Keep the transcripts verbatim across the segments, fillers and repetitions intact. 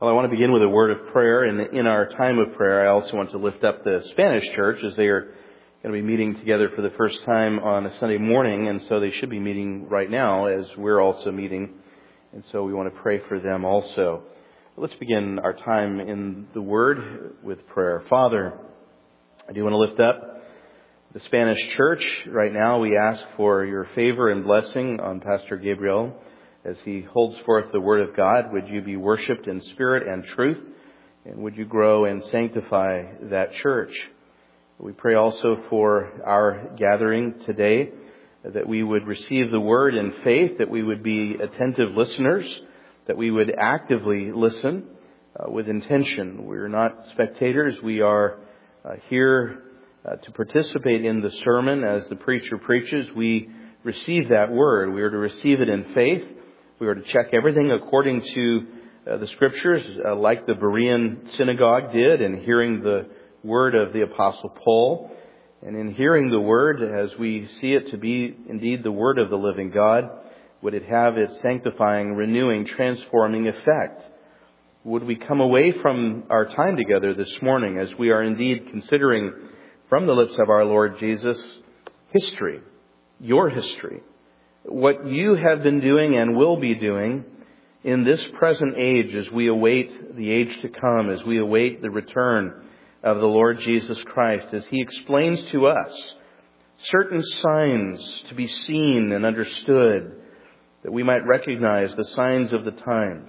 Well, I want to begin with a word of prayer, and in our time of prayer, I also want to lift up the Spanish church as they are going to be meeting together for the first time on a Sunday morning, and so they should be meeting right now as we're also meeting, and so we want to pray for them also. Let's begin our time in the Word with prayer. Father, I do want to lift up the Spanish church. Right now, we ask for your favor and blessing on Pastor Gabriel as he holds forth the Word of God. Would you be worshipped in spirit and truth, and would you grow and sanctify that church? We pray also for our gathering today, that we would receive the Word in faith, that we would be attentive listeners, that we would actively listen uh, with intention. We are not spectators. We are uh, here uh, to participate in the sermon as the preacher preaches. We receive that Word. We are to receive it in faith. We are to check everything according to uh, the Scriptures, uh, like the Berean synagogue did, in hearing the word of the Apostle Paul. And in hearing the Word, as we see it to be indeed the Word of the living God, would it have its sanctifying, renewing, transforming effect? Would we come away from our time together this morning as we are indeed considering from the lips of our Lord Jesus history, your history, what you have been doing and will be doing in this present age as we await the age to come, as we await the return of the Lord Jesus Christ, as He explains to us certain signs to be seen and understood, that we might recognize the signs of the times.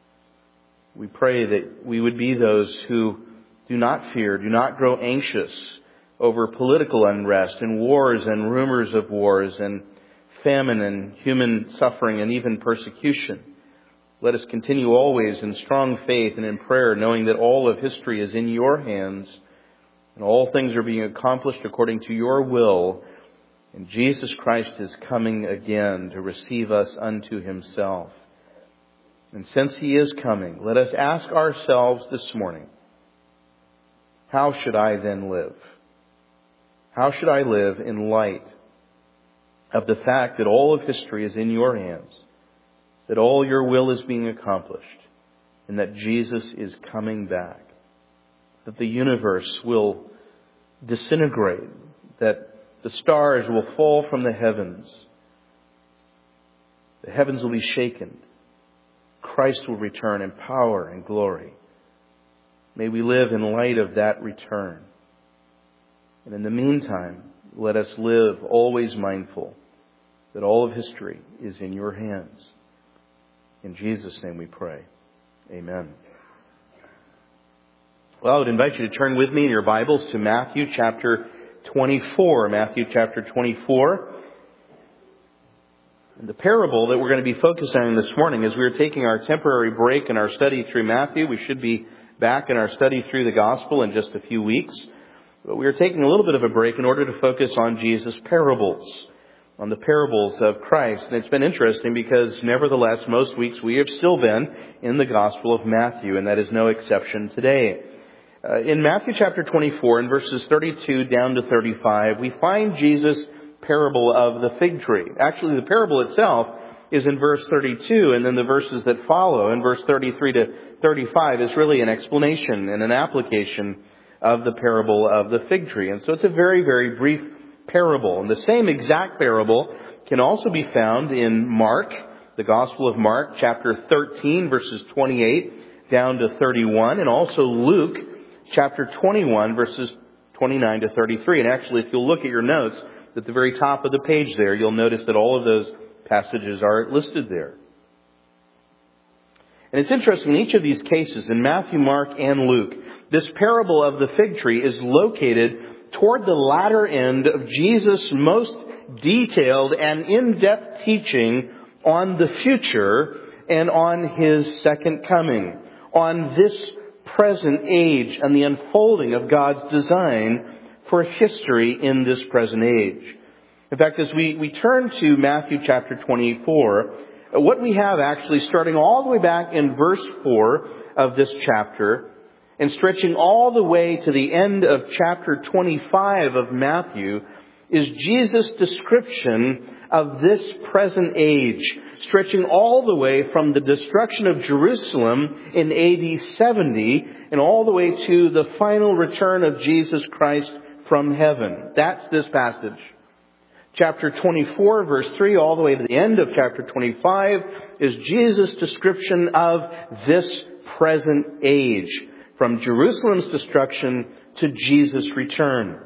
We pray that we would be those who do not fear, do not grow anxious over political unrest and wars and rumors of wars and famine and human suffering and even persecution. Let us continue always in strong faith and in prayer, knowing that all of history is in your hands and all things are being accomplished according to your will. And Jesus Christ is coming again to receive us unto Himself. And since He is coming, let us ask ourselves this morning, how should I then live? How should I live in light of the fact that all of history is in your hands, that all your will is being accomplished, and that Jesus is coming back, that the universe will disintegrate, that the stars will fall from the heavens, the heavens will be shaken, Christ will return in power and glory. May we live in light of that return. And in the meantime, let us live always mindful that all of history is in your hands. In Jesus' name we pray. Amen. Well, I would invite you to turn with me in your Bibles to Matthew chapter twenty-four. Matthew chapter twenty-four. And the parable that we're going to be focusing on this morning, as we are taking our temporary break in our study through Matthew. We should be back in our study through the Gospel in just a few weeks. But we are taking a little bit of a break in order to focus on Jesus' parables, on the parables of Christ. And it's been interesting because nevertheless, most weeks we have still been in the Gospel of Matthew, and that is no exception today. Uh, in Matthew chapter twenty-four, in verses thirty-two down to thirty-five, we find Jesus' parable of the fig tree. Actually, the parable itself is in verse thirty-two, and then the verses that follow in verse thirty-three to thirty-five is really an explanation and an application of the parable of the fig tree. And so it's a very, very brief parable. And the same exact parable can also be found in Mark, the Gospel of Mark, chapter thirteen, verses twenty-eight down to thirty-one, and also Luke, chapter twenty-one, verses twenty-nine to thirty-three. And actually, if you'll look at your notes, at the very top of the page there, you'll notice that all of those passages are listed there. And it's interesting, in each of these cases, in Matthew, Mark, and Luke, this parable of the fig tree is located toward the latter end of Jesus' most detailed and in-depth teaching on the future and on His second coming, on this present age and the unfolding of God's design for history in this present age. In fact, as we, we turn to Matthew chapter twenty-four, what we have actually starting all the way back in verse four of this chapter and stretching all the way to the end of chapter twenty-five of Matthew is Jesus' description of this present age, stretching all the way from the destruction of Jerusalem in A D seventy and all the way to the final return of Jesus Christ from heaven. That's this passage. Chapter twenty-four, verse three, all the way to the end of chapter twenty-five, is Jesus' description of this present age, from Jerusalem's destruction to Jesus' return.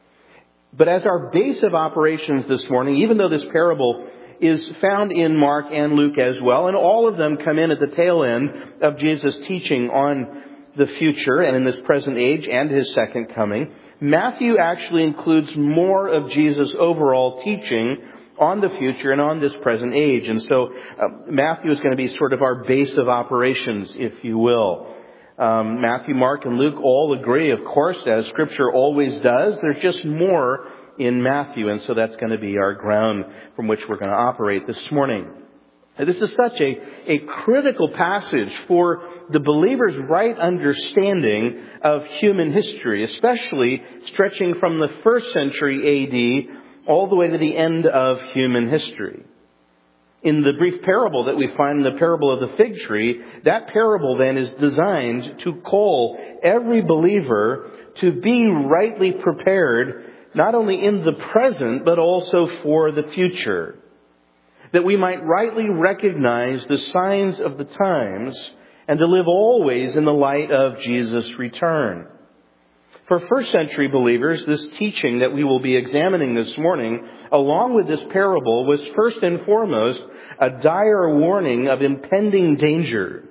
But as our base of operations this morning, even though this parable is found in Mark and Luke as well, and all of them come in at the tail end of Jesus' teaching on the future and in this present age and His second coming, Matthew actually includes more of Jesus' overall teaching on the future and on this present age. And so uh, Matthew is going to be sort of our base of operations, if you will. Um, Matthew, Mark, and Luke all agree, of course, as Scripture always does. There's just more in Matthew, and so that's going to be our ground from which we're going to operate this morning. This is such a, a critical passage for the believer's right understanding of human history, especially stretching from the first century A D all the way to the end of human history. In the brief parable that we find in the parable of the fig tree, that parable then is designed to call every believer to be rightly prepared, not only in the present, but also for the future. That we might rightly recognize the signs of the times and to live always in the light of Jesus' return. For first century believers, this teaching that we will be examining this morning, along with this parable, was first and foremost a dire warning of impending danger.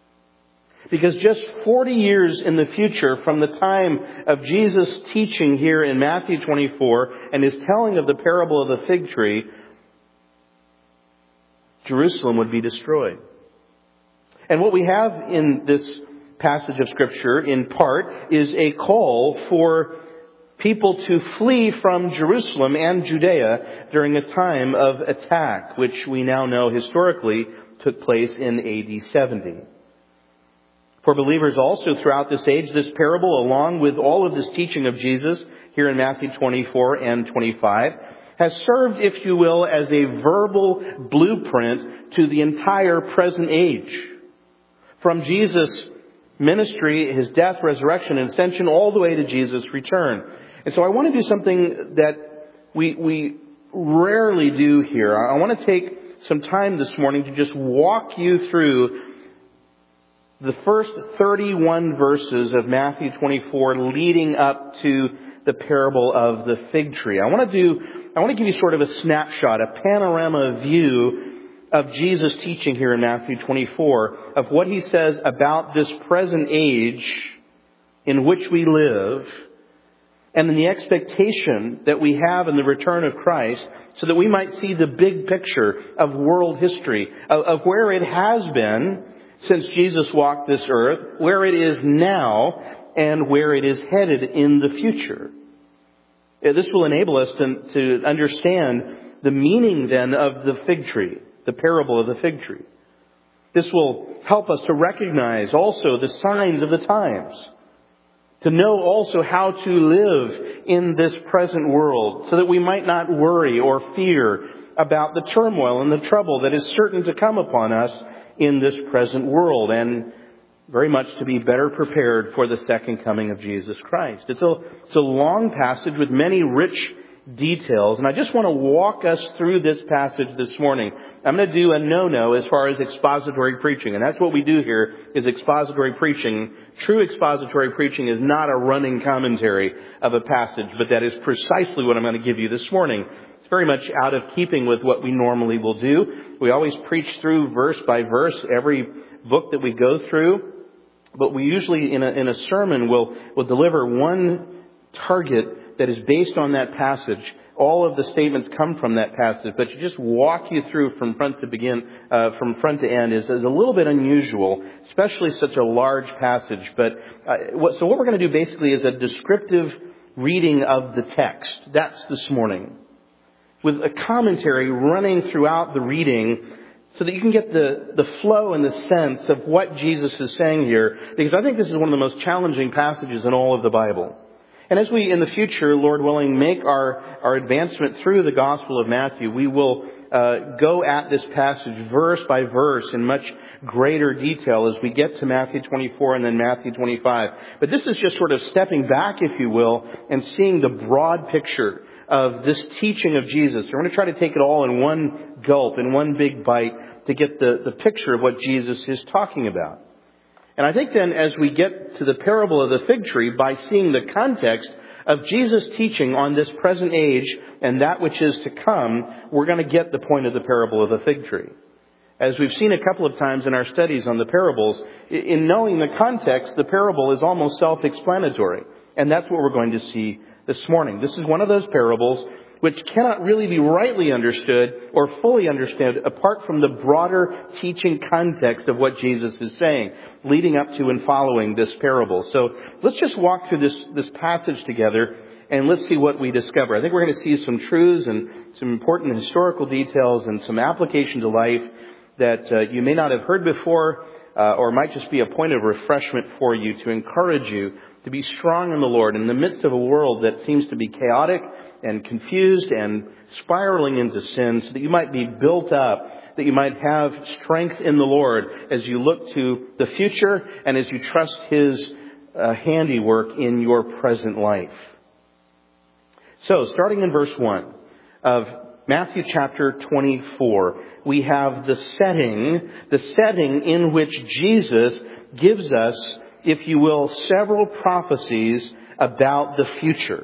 Because just forty years in the future from the time of Jesus' teaching here in Matthew twenty-four and His telling of the parable of the fig tree, Jerusalem would be destroyed. And what we have in this passage of Scripture, in part, is a call for people to flee from Jerusalem and Judea during a time of attack, which we now know historically took place in A D seventy. For believers also throughout this age, this parable, along with all of this teaching of Jesus here in Matthew twenty-four and twenty-five, has served, if you will, as a verbal blueprint to the entire present age. From Jesus' ministry, His death, resurrection, and ascension, all the way to Jesus' return. And so I want to do something that we, we rarely do here. I want to take some time this morning to just walk you through the first thirty-one verses of Matthew twenty-four leading up to the parable of the fig tree. I want to do, I want to give you sort of a snapshot, a panorama view of Jesus' teaching here in Matthew twenty-four, of what He says about this present age in which we live, and in the expectation that we have in the return of Christ, so that we might see the big picture of world history, of, of where it has been since Jesus walked this earth, where it is now, and where it is headed in the future. This will enable us to, to understand the meaning then of the fig tree, the parable of the fig tree. This will help us to recognize also the signs of the times, to know also how to live in this present world so that we might not worry or fear about the turmoil and the trouble that is certain to come upon us in this present world, and very much to be better prepared for the second coming of Jesus Christ. It's a, it's a long passage with many rich details, and I just want to walk us through this passage this morning. I'm going to do a no-no as far as expository preaching, and that's what we do here, is expository preaching. True expository preaching is not a running commentary of a passage, but that is precisely what I'm going to give you this morning. It's very much out of keeping with what we normally will do. We always preach through verse by verse every book that we go through, but we usually in a, in a sermon will will deliver one target that is based on that passage. All of the statements come from that passage, but to just walk you through from front to begin, uh, from front to end is, is a little bit unusual, especially such a large passage. But uh, what, so what we're going to do basically is a descriptive reading of the text. That's this morning, with a commentary running throughout the reading, so that you can get the, the flow and the sense of what Jesus is saying here. Because I think this is one of the most challenging passages in all of the Bible. And as we, in the future, Lord willing, make our, our advancement through the Gospel of Matthew, we will uh, go at this passage verse by verse in much greater detail as we get to Matthew twenty-four and then Matthew twenty-five. But this is just sort of stepping back, if you will, and seeing the broad picture of this teaching of Jesus. We're going to try to take it all in one gulp, in one big bite, to get the, the picture of what Jesus is talking about. And I think then as we get to the parable of the fig tree, by seeing the context of Jesus' teaching on this present age and that which is to come, we're going to get the point of the parable of the fig tree. As we've seen a couple of times in our studies on the parables, in knowing the context, the parable is almost self-explanatory. And that's what we're going to see this morning. This is one of those parables which cannot really be rightly understood or fully understood apart from the broader teaching context of what Jesus is saying, leading up to and following this parable. So let's just walk through this, this passage together and let's see what we discover. I think we're going to see some truths and some important historical details and some application to life that uh, you may not have heard before uh, or might just be a point of refreshment for you to encourage you to be strong in the Lord in the midst of a world that seems to be chaotic and confused and spiraling into sin, so that you might be built up, that you might have strength in the Lord as you look to the future and as you trust His uh, handiwork in your present life. So, starting in verse one of Matthew chapter twenty-four, we have the setting, the setting in which Jesus gives us, if you will, several prophecies about the future.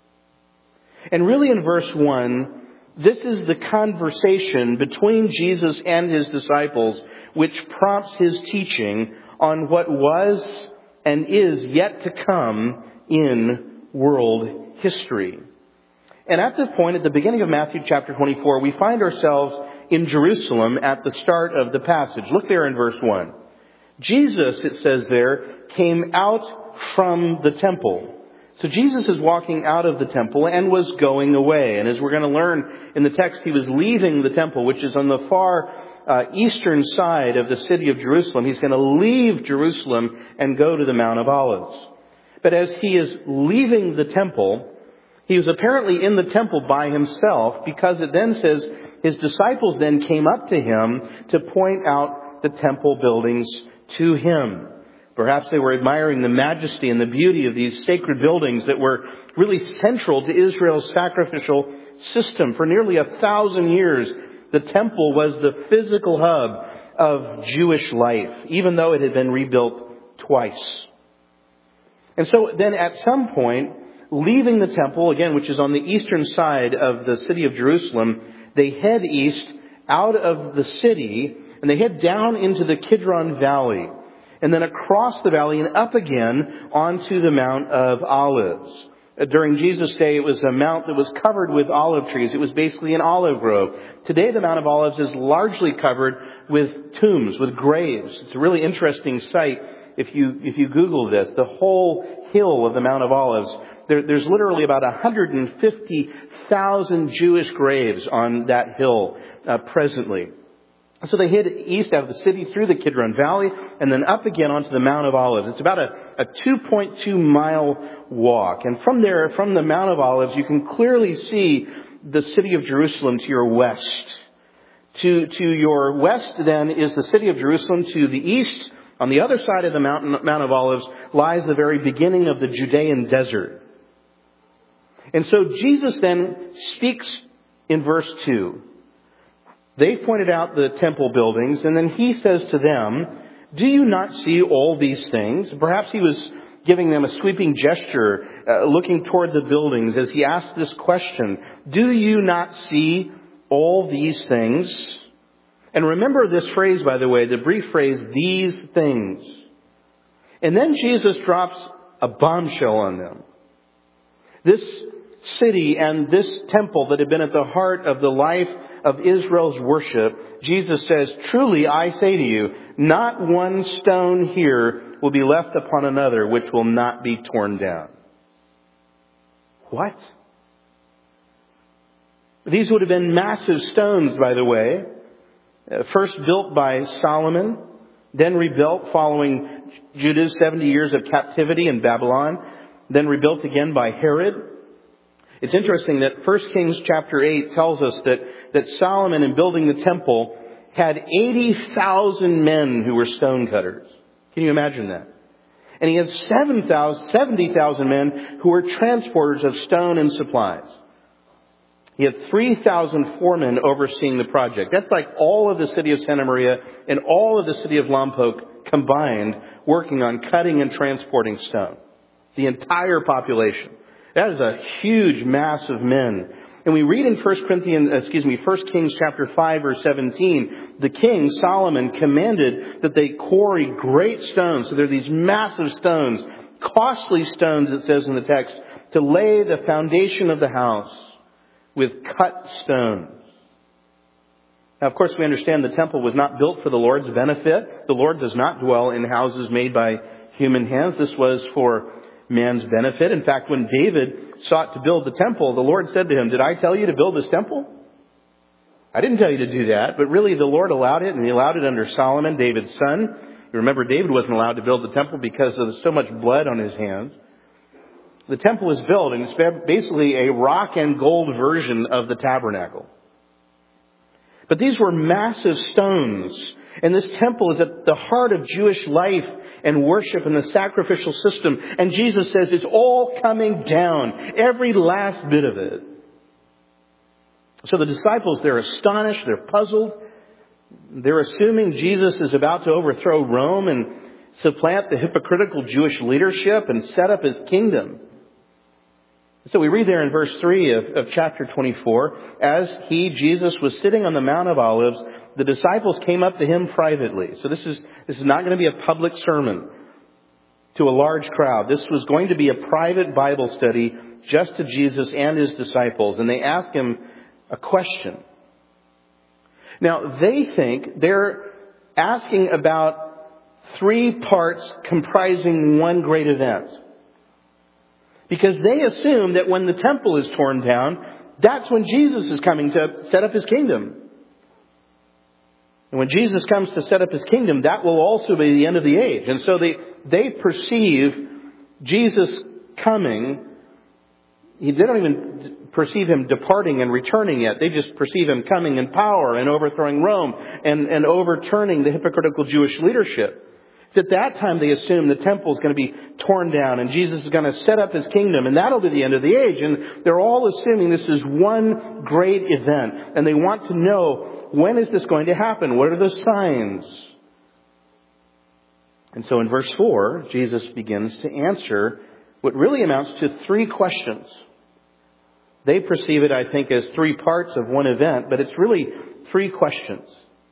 And really in verse one, this is the conversation between Jesus and His disciples which prompts His teaching on what was and is yet to come in world history. And at this point, at the beginning of Matthew chapter twenty-four, we find ourselves in Jerusalem at the start of the passage. Look there in verse one. Jesus, it says there, came out from the temple. So Jesus is walking out of the temple and was going away. And as we're going to learn in the text, He was leaving the temple, which is on the far uh, eastern side of the city of Jerusalem. He's going to leave Jerusalem and go to the Mount of Olives. But as He is leaving the temple, He was apparently in the temple by Himself, because it then says His disciples then came up to Him to point out the temple buildings to Him. Perhaps they were admiring the majesty and the beauty of these sacred buildings that were really central to Israel's sacrificial system. For nearly a thousand years, the temple was the physical hub of Jewish life, even though it had been rebuilt twice. And so then at some point, leaving the temple, again, which is on the eastern side of the city of Jerusalem, they head east out of the city and they head down into the Kidron Valley. And then across the valley and up again onto the Mount of Olives. During Jesus' day, it was a mount that was covered with olive trees. It was basically an olive grove. Today, the Mount of Olives is largely covered with tombs, with graves. It's a really interesting sight if you if you Google this. The whole hill of the Mount of Olives, there, there's literally about one hundred fifty thousand Jewish graves on that hill uh, presently. So they head east out of the city through the Kidron Valley and then up again onto the Mount of Olives. It's about a, a two point two mile walk. And from there, from the Mount of Olives, you can clearly see the city of Jerusalem to your west. To, to your west then is the city of Jerusalem. To the east, on the other side of the Mount, Mount of Olives, lies the very beginning of the Judean desert. And so Jesus then speaks in verse two. They pointed out the temple buildings, and then He says to them, "Do you not see all these things?" Perhaps He was giving them a sweeping gesture, uh, looking toward the buildings as He asked this question. Do you not see all these things? And remember this phrase, by the way, the brief phrase, "these things." And then Jesus drops a bombshell on them. This city and this temple that had been at the heart of the life of Israel's worship, Jesus says, "Truly I say to you, not one stone here will be left upon another which will not be torn down." What? These would have been massive stones, by the way. First built by Solomon, then rebuilt following Judah's seventy years of captivity in Babylon. then rebuilt again by Herod. It's interesting that First Kings chapter eight tells us that, that Solomon, in building the temple, had eighty thousand men who were stone cutters. Can you imagine that? And he had seventy thousand men who were transporters of stone and supplies. He had three thousand foremen overseeing the project. That's like all of the city of Santa Maria and all of the city of Lompoc combined working on cutting and transporting stone. The entire population. That is a huge mass of men. And we read in First Corinthians, excuse me, First Kings chapter five, verse seventeen, the king, Solomon, commanded that they quarry great stones. So there are these massive stones, costly stones, it says in the text, to lay the foundation of the house with cut stones. Now, of course, we understand the temple was not built for the Lord's benefit. The Lord does not dwell in houses made by human hands. This was for man's benefit. In fact, when David sought to build the temple, the Lord said to him, "Did I tell you to build this temple? I didn't tell you to do that." But really, the Lord allowed it, and He allowed it under Solomon, David's son. You remember, David wasn't allowed to build the temple because of so much blood on his hands. The temple was built, and it's basically a rock and gold version of the tabernacle. But these were massive stones, and this temple is at the heart of Jewish life and worship and the sacrificial system. And Jesus says it's all coming down, every last bit of it. So the disciples, they're astonished, they're puzzled. They're assuming Jesus is about to overthrow Rome and supplant the hypocritical Jewish leadership and set up His kingdom. So we read there in verse three of, of chapter twenty-four, as He, Jesus, was sitting on the Mount of Olives, the disciples came up to Him privately. So this is, this is not going to be a public sermon to a large crowd. This was going to be a private Bible study just to Jesus and His disciples. And they ask Him a question. Now, they think they're asking about three parts comprising one great event. Because they assume that when the temple is torn down, that's when Jesus is coming to set up His kingdom. And when Jesus comes to set up His kingdom, that will also be the end of the age. And so they, they perceive Jesus coming. They don't even perceive Him departing and returning yet. They just perceive Him coming in power and overthrowing Rome and, and overturning the hypocritical Jewish leadership. At that time, they assume the temple is going to be torn down and Jesus is going to set up His kingdom, and that'll be the end of the age. And they're all assuming this is one great event, and they want to know, when is this going to happen? What are the signs? And so in verse four, Jesus begins to answer what really amounts to three questions. They perceive it, I think, as three parts of one event, but it's really three questions.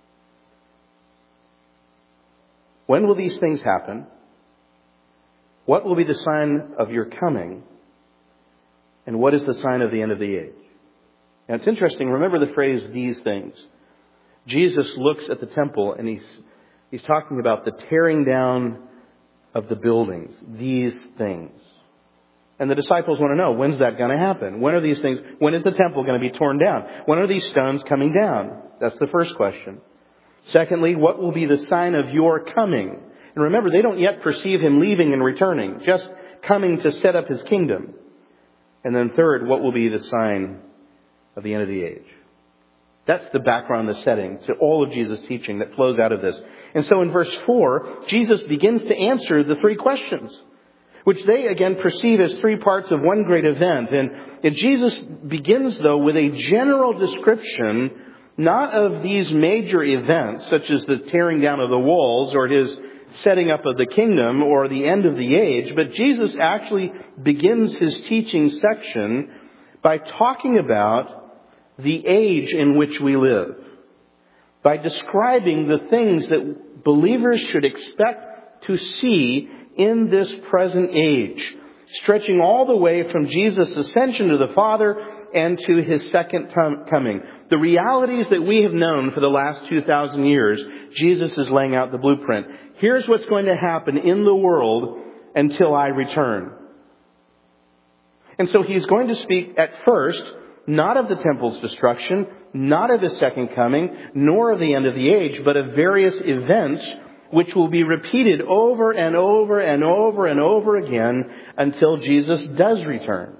When will these things happen? What will be the sign of your coming? And what is the sign of the end of the age? Now it's interesting. Remember the phrase, these things. Jesus looks at the temple and he's, he's talking about the tearing down of the buildings. These things. And the disciples want to know, when's that going to happen? When are these things? When is the temple going to be torn down? When are these stones coming down? That's the first question. Secondly, what will be the sign of your coming? And remember, they don't yet perceive Him leaving and returning, just coming to set up His kingdom. And then third, what will be the sign of the end of the age? That's the background, the setting to all of Jesus' teaching that flows out of this. And so in verse four, Jesus begins to answer the three questions, which they again perceive as three parts of one great event. And, and Jesus begins, though, with a general description, not of these major events, such as the tearing down of the walls or His setting up of the kingdom or the end of the age, but Jesus actually begins His teaching section by talking about the age in which we live, by describing the things that believers should expect to see in this present age, stretching all the way from Jesus' ascension to the Father and to His second coming. The realities that we have known for the last two thousand years, Jesus is laying out the blueprint. Here's what's going to happen in the world until I return. And so He's going to speak at first, not of the temple's destruction, not of His second coming, nor of the end of the age, but of various events which will be repeated over and over and over and over again until Jesus does return.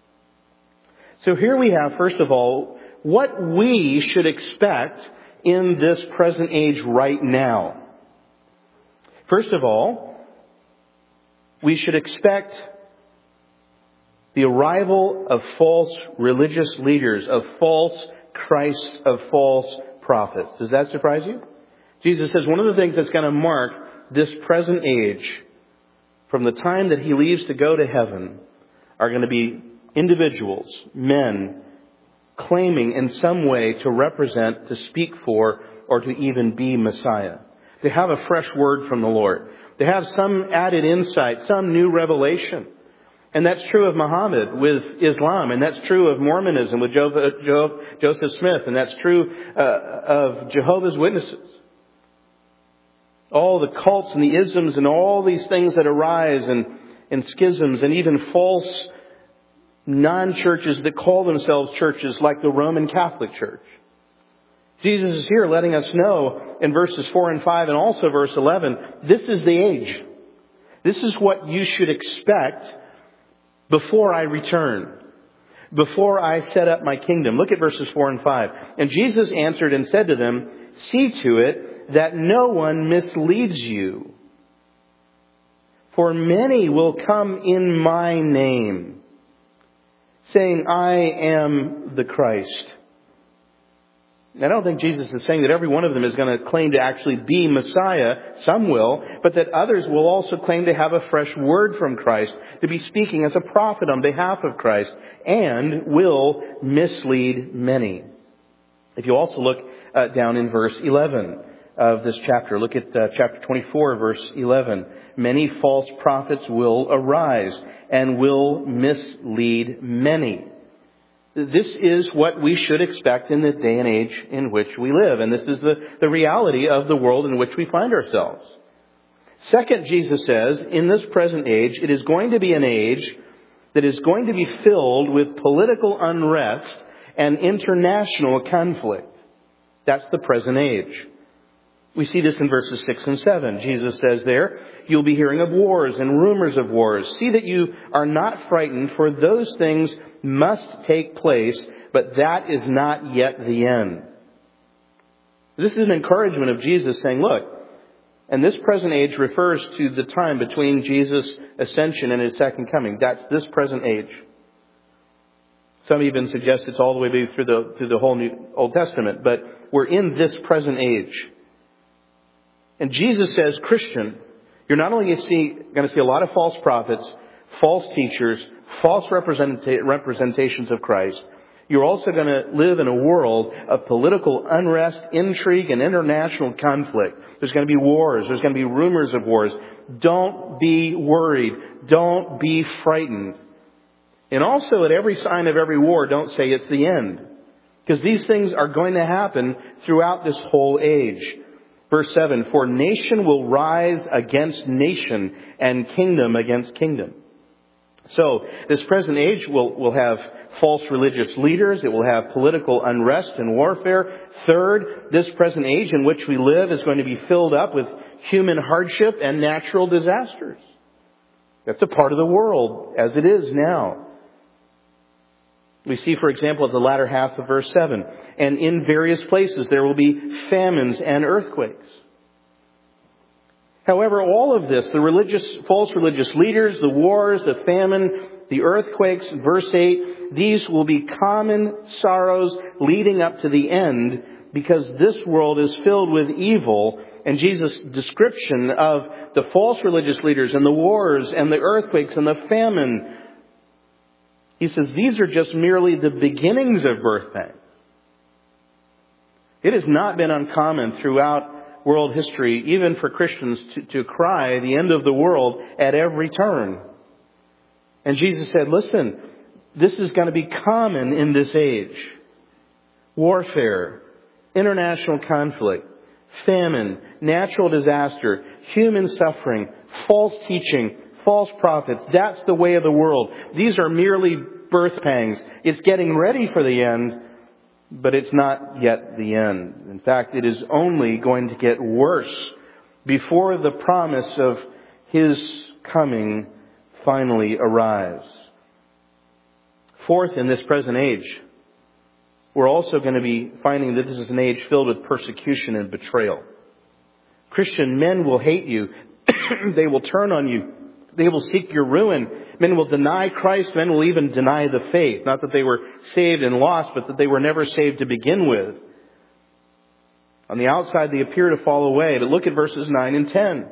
So here we have, first of all, what we should expect in this present age right now. First of all, we should expect the arrival of false religious leaders, of false Christs, of false prophets. Does that surprise you? Jesus says one of the things that's going to mark this present age, from the time that He leaves to go to heaven, are going to be individuals, men, claiming in some way to represent, to speak for, or to even be Messiah. They have a fresh word from the Lord. They have some added insight, some new revelation. And that's true of Muhammad with Islam, and that's true of Mormonism with Jo- Jo- Joseph Smith, and that's true uh, of Jehovah's Witnesses. All the cults and the isms and all these things that arise, and, and schisms, and even false non-churches that call themselves churches like the Roman Catholic Church. Jesus is here letting us know in verses four and five and also verse eleven, this is the age. This is what you should expect before I return, before I set up my kingdom. Look at verses four and five. And Jesus answered and said to them, see to it that no one misleads you. For many will come in my name, saying, I am the Christ. I don't think Jesus is saying that every one of them is going to claim to actually be Messiah. Some will, but that others will also claim to have a fresh word from Christ, to be speaking as a prophet on behalf of Christ, and will mislead many. If you also look uh, down in verse eleven of this chapter, look at uh, chapter twenty-four, verse eleven. Many false prophets will arise and will mislead many. This is what we should expect in the day and age in which we live. And this is the, the reality of the world in which we find ourselves. Second, Jesus says, in this present age, it is going to be an age that is going to be filled with political unrest and international conflict. That's the present age. We see this in verses six and seven. Jesus says there, you'll be hearing of wars and rumors of wars. See that you are not frightened, for those things must take place, but that is not yet the end. This is an encouragement of Jesus saying, look, and this present age refers to the time between Jesus' ascension and His second coming. That's this present age. Some even suggest it's all the way through the, through the whole New Old Testament, but we're in this present age. And Jesus says, Christian, you're not only going to see, going to see a lot of false prophets, false teachers, false representa- representations of Christ. You're also going to live in a world of political unrest, intrigue, and international conflict. There's going to be wars. There's going to be rumors of wars. Don't be worried. Don't be frightened. And also at every sign of every war, don't say it's the end. Because these things are going to happen throughout this whole age. Verse seven, for nation will rise against nation and kingdom against kingdom. So this present age will, will have false religious leaders. It will have political unrest and warfare. Third, this present age in which we live is going to be filled up with human hardship and natural disasters. That's a part of the world as it is now. We see, for example, at the latter half of verse seven, and in various places there will be famines and earthquakes. However, all of this, the religious, false religious leaders, the wars, the famine, the earthquakes, verse eight, these will be common sorrows leading up to the end, because this world is filled with evil. And Jesus' description of the false religious leaders and the wars and the earthquakes and the famine, He says these are just merely the beginnings of birth pangs. It has not been uncommon throughout world history, even for Christians, to, to cry the end of the world at every turn. And Jesus said, listen, this is going to be common in this age. Warfare, international conflict, famine, natural disaster, human suffering, false teaching, false prophets. That's the way of the world. These are merely birth pangs. It's getting ready for the end, but it's not yet the end. In fact, it is only going to get worse before the promise of His coming finally arrives. Fourth, in this present age, we're also going to be finding that this is an age filled with persecution and betrayal. Christian men will hate you. They will turn on you. They will seek your ruin. Men will deny Christ. Men will even deny the faith. Not that they were saved and lost, but that they were never saved to begin with. On the outside, they appear to fall away. But look at verses nine and ten.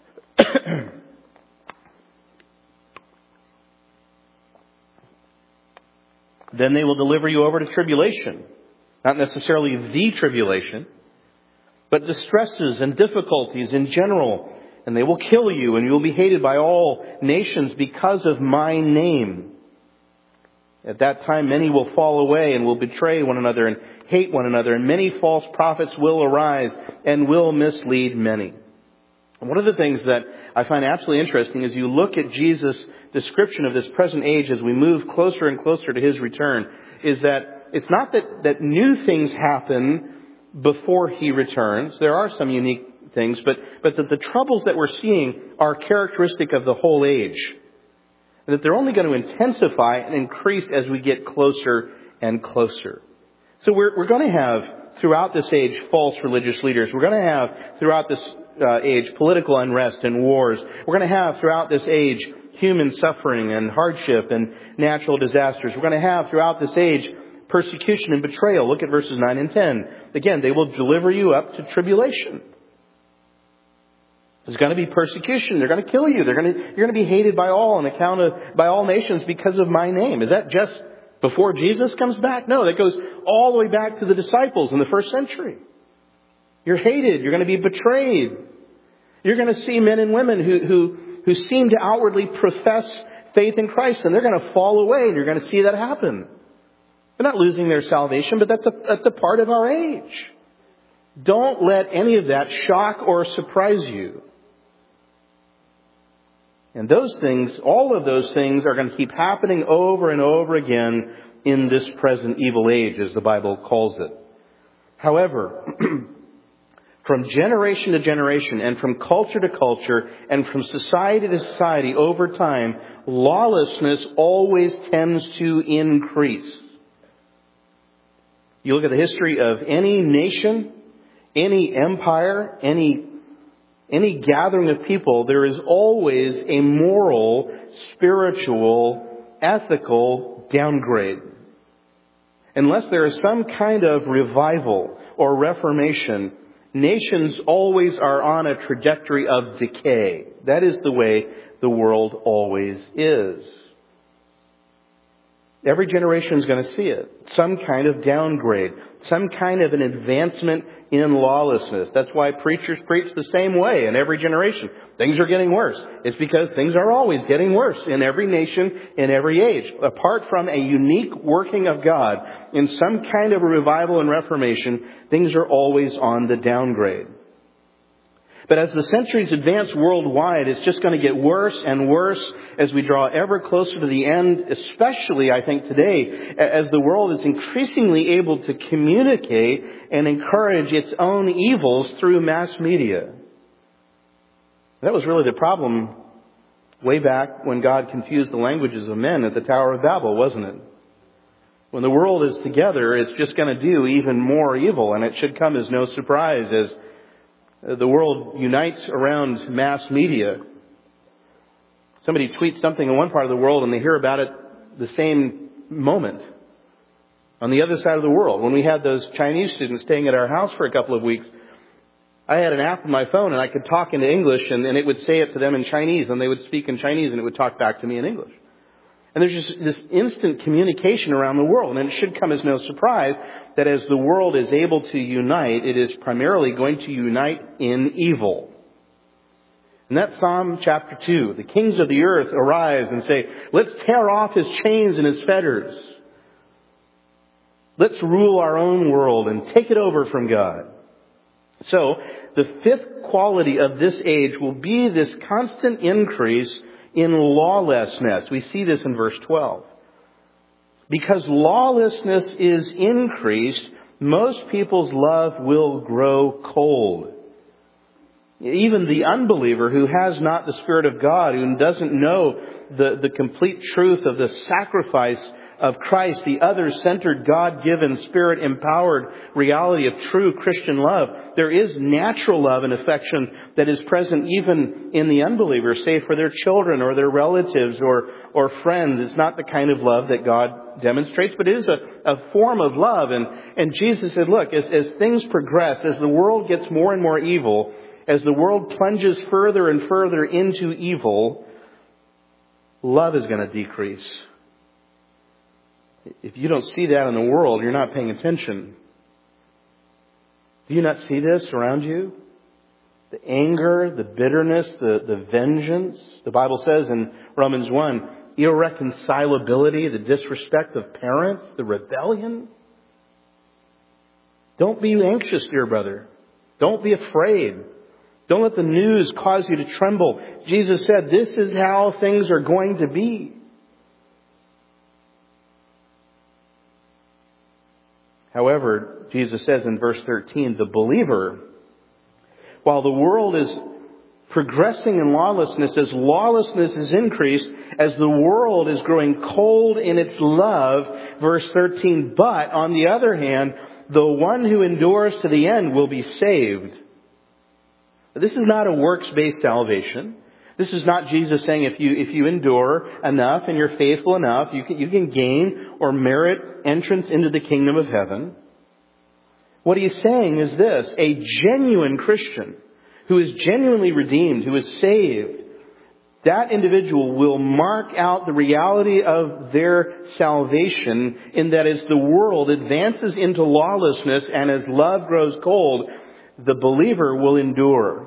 Then they will deliver you over to tribulation. Not necessarily the tribulation, but distresses and difficulties in general. And they will kill you, and you will be hated by all nations because of my name. At that time, many will fall away and will betray one another and hate one another. And many false prophets will arise and will mislead many. And one of the things that I find absolutely interesting is you look at Jesus' description of this present age as we move closer and closer to His return, is that it's not that, that new things happen before He returns. There are some unique things, but, but that the troubles that we're seeing are characteristic of the whole age. And that they're only going to intensify and increase as we get closer and closer. So we're, we're going to have throughout this age false religious leaders. We're going to have throughout this uh, age political unrest and wars. We're going to have throughout this age human suffering and hardship and natural disasters. We're going to have throughout this age persecution and betrayal. Look at verses nine and ten. Again, they will deliver you up to tribulation. There's going to be persecution. They're going to kill you. They're going to, you're going to be hated by all on account of, by all nations because of my name. Is that just before Jesus comes back? No, that goes all the way back to the disciples in the first century. You're hated. You're going to be betrayed. You're going to see men and women who, who, who seem to outwardly profess faith in Christ, and they're going to fall away, and you're going to see that happen. They're not losing their salvation, but that's a, that's a part of our age. Don't let any of that shock or surprise you. And those things, all of those things are going to keep happening over and over again in this present evil age, as the Bible calls it. However, from generation to generation and from culture to culture and from society to society over time, lawlessness always tends to increase. You look at the history of any nation, any empire, any Any gathering of people, there is always a moral, spiritual, ethical downgrade. Unless there is some kind of revival or reformation, nations always are on a trajectory of decay. That is the way the world always is. Every generation is going to see it. Some kind of downgrade. Some kind of an advancement in lawlessness. That's why preachers preach the same way in every generation. Things are getting worse. It's because things are always getting worse in every nation, in every age. Apart from a unique working of God in some kind of a revival and reformation, things are always on the downgrade. But as the centuries advance worldwide, it's just going to get worse and worse as we draw ever closer to the end, especially, I think, today, as the world is increasingly able to communicate and encourage its own evils through mass media. That was really the problem way back when God confused the languages of men at the Tower of Babel, wasn't it? When the world is together, it's just going to do even more evil, and it should come as no surprise as the world unites around mass media. Somebody tweets something in one part of the world and they hear about it the same moment on the other side of the world. When we had those Chinese students staying at our house for a couple of weeks, I had an app on my phone and I could talk into English and, and it would say it to them in Chinese and they would speak in Chinese and it would talk back to me in English. And there's just this instant communication around the world, and it should come as no surprise that as the world is able to unite, it is primarily going to unite in evil. And that's Psalm chapter two. The kings of the earth arise and say, let's tear off his chains and his fetters. Let's rule our own world and take it over from God. So, the fifth quality of this age will be this constant increase in lawlessness. We see this in verse twelve. Because lawlessness is increased, most people's love will grow cold. Even the unbeliever who has not the Spirit of God, who doesn't know the, the complete truth of the sacrifice of Christ, the other-centered, God-given, Spirit-empowered reality of true Christian love. There is natural love and affection that is present even in the unbeliever, say for their children or their relatives or, or friends. It's not the kind of love that God demonstrates, but it is a, a form of love. And, and Jesus said, look, as, as things progress, as the world gets more and more evil, as the world plunges further and further into evil, love is going to decrease. If you don't see that in the world, you're not paying attention. Do you not see this around you? The anger, the bitterness, the, the vengeance. The Bible says in Romans one, irreconcilability, the disrespect of parents, the rebellion. Don't be anxious, dear brother. Don't be afraid. Don't let the news cause you to tremble. Jesus said, this is how things are going to be. However, Jesus says in verse thirteen, the believer, while the world is progressing in lawlessness, as lawlessness is increased, as the world is growing cold in its love, verse thirteen, but on the other hand, the one who endures to the end will be saved. This is not a works-based salvation. This is not Jesus saying if you if you endure enough and you're faithful enough, you can, you can gain or merit entrance into the kingdom of heaven. What he's saying is this: a genuine Christian who is genuinely redeemed, who is saved, that individual will mark out the reality of their salvation in that as the world advances into lawlessness and as love grows cold, the believer will endure.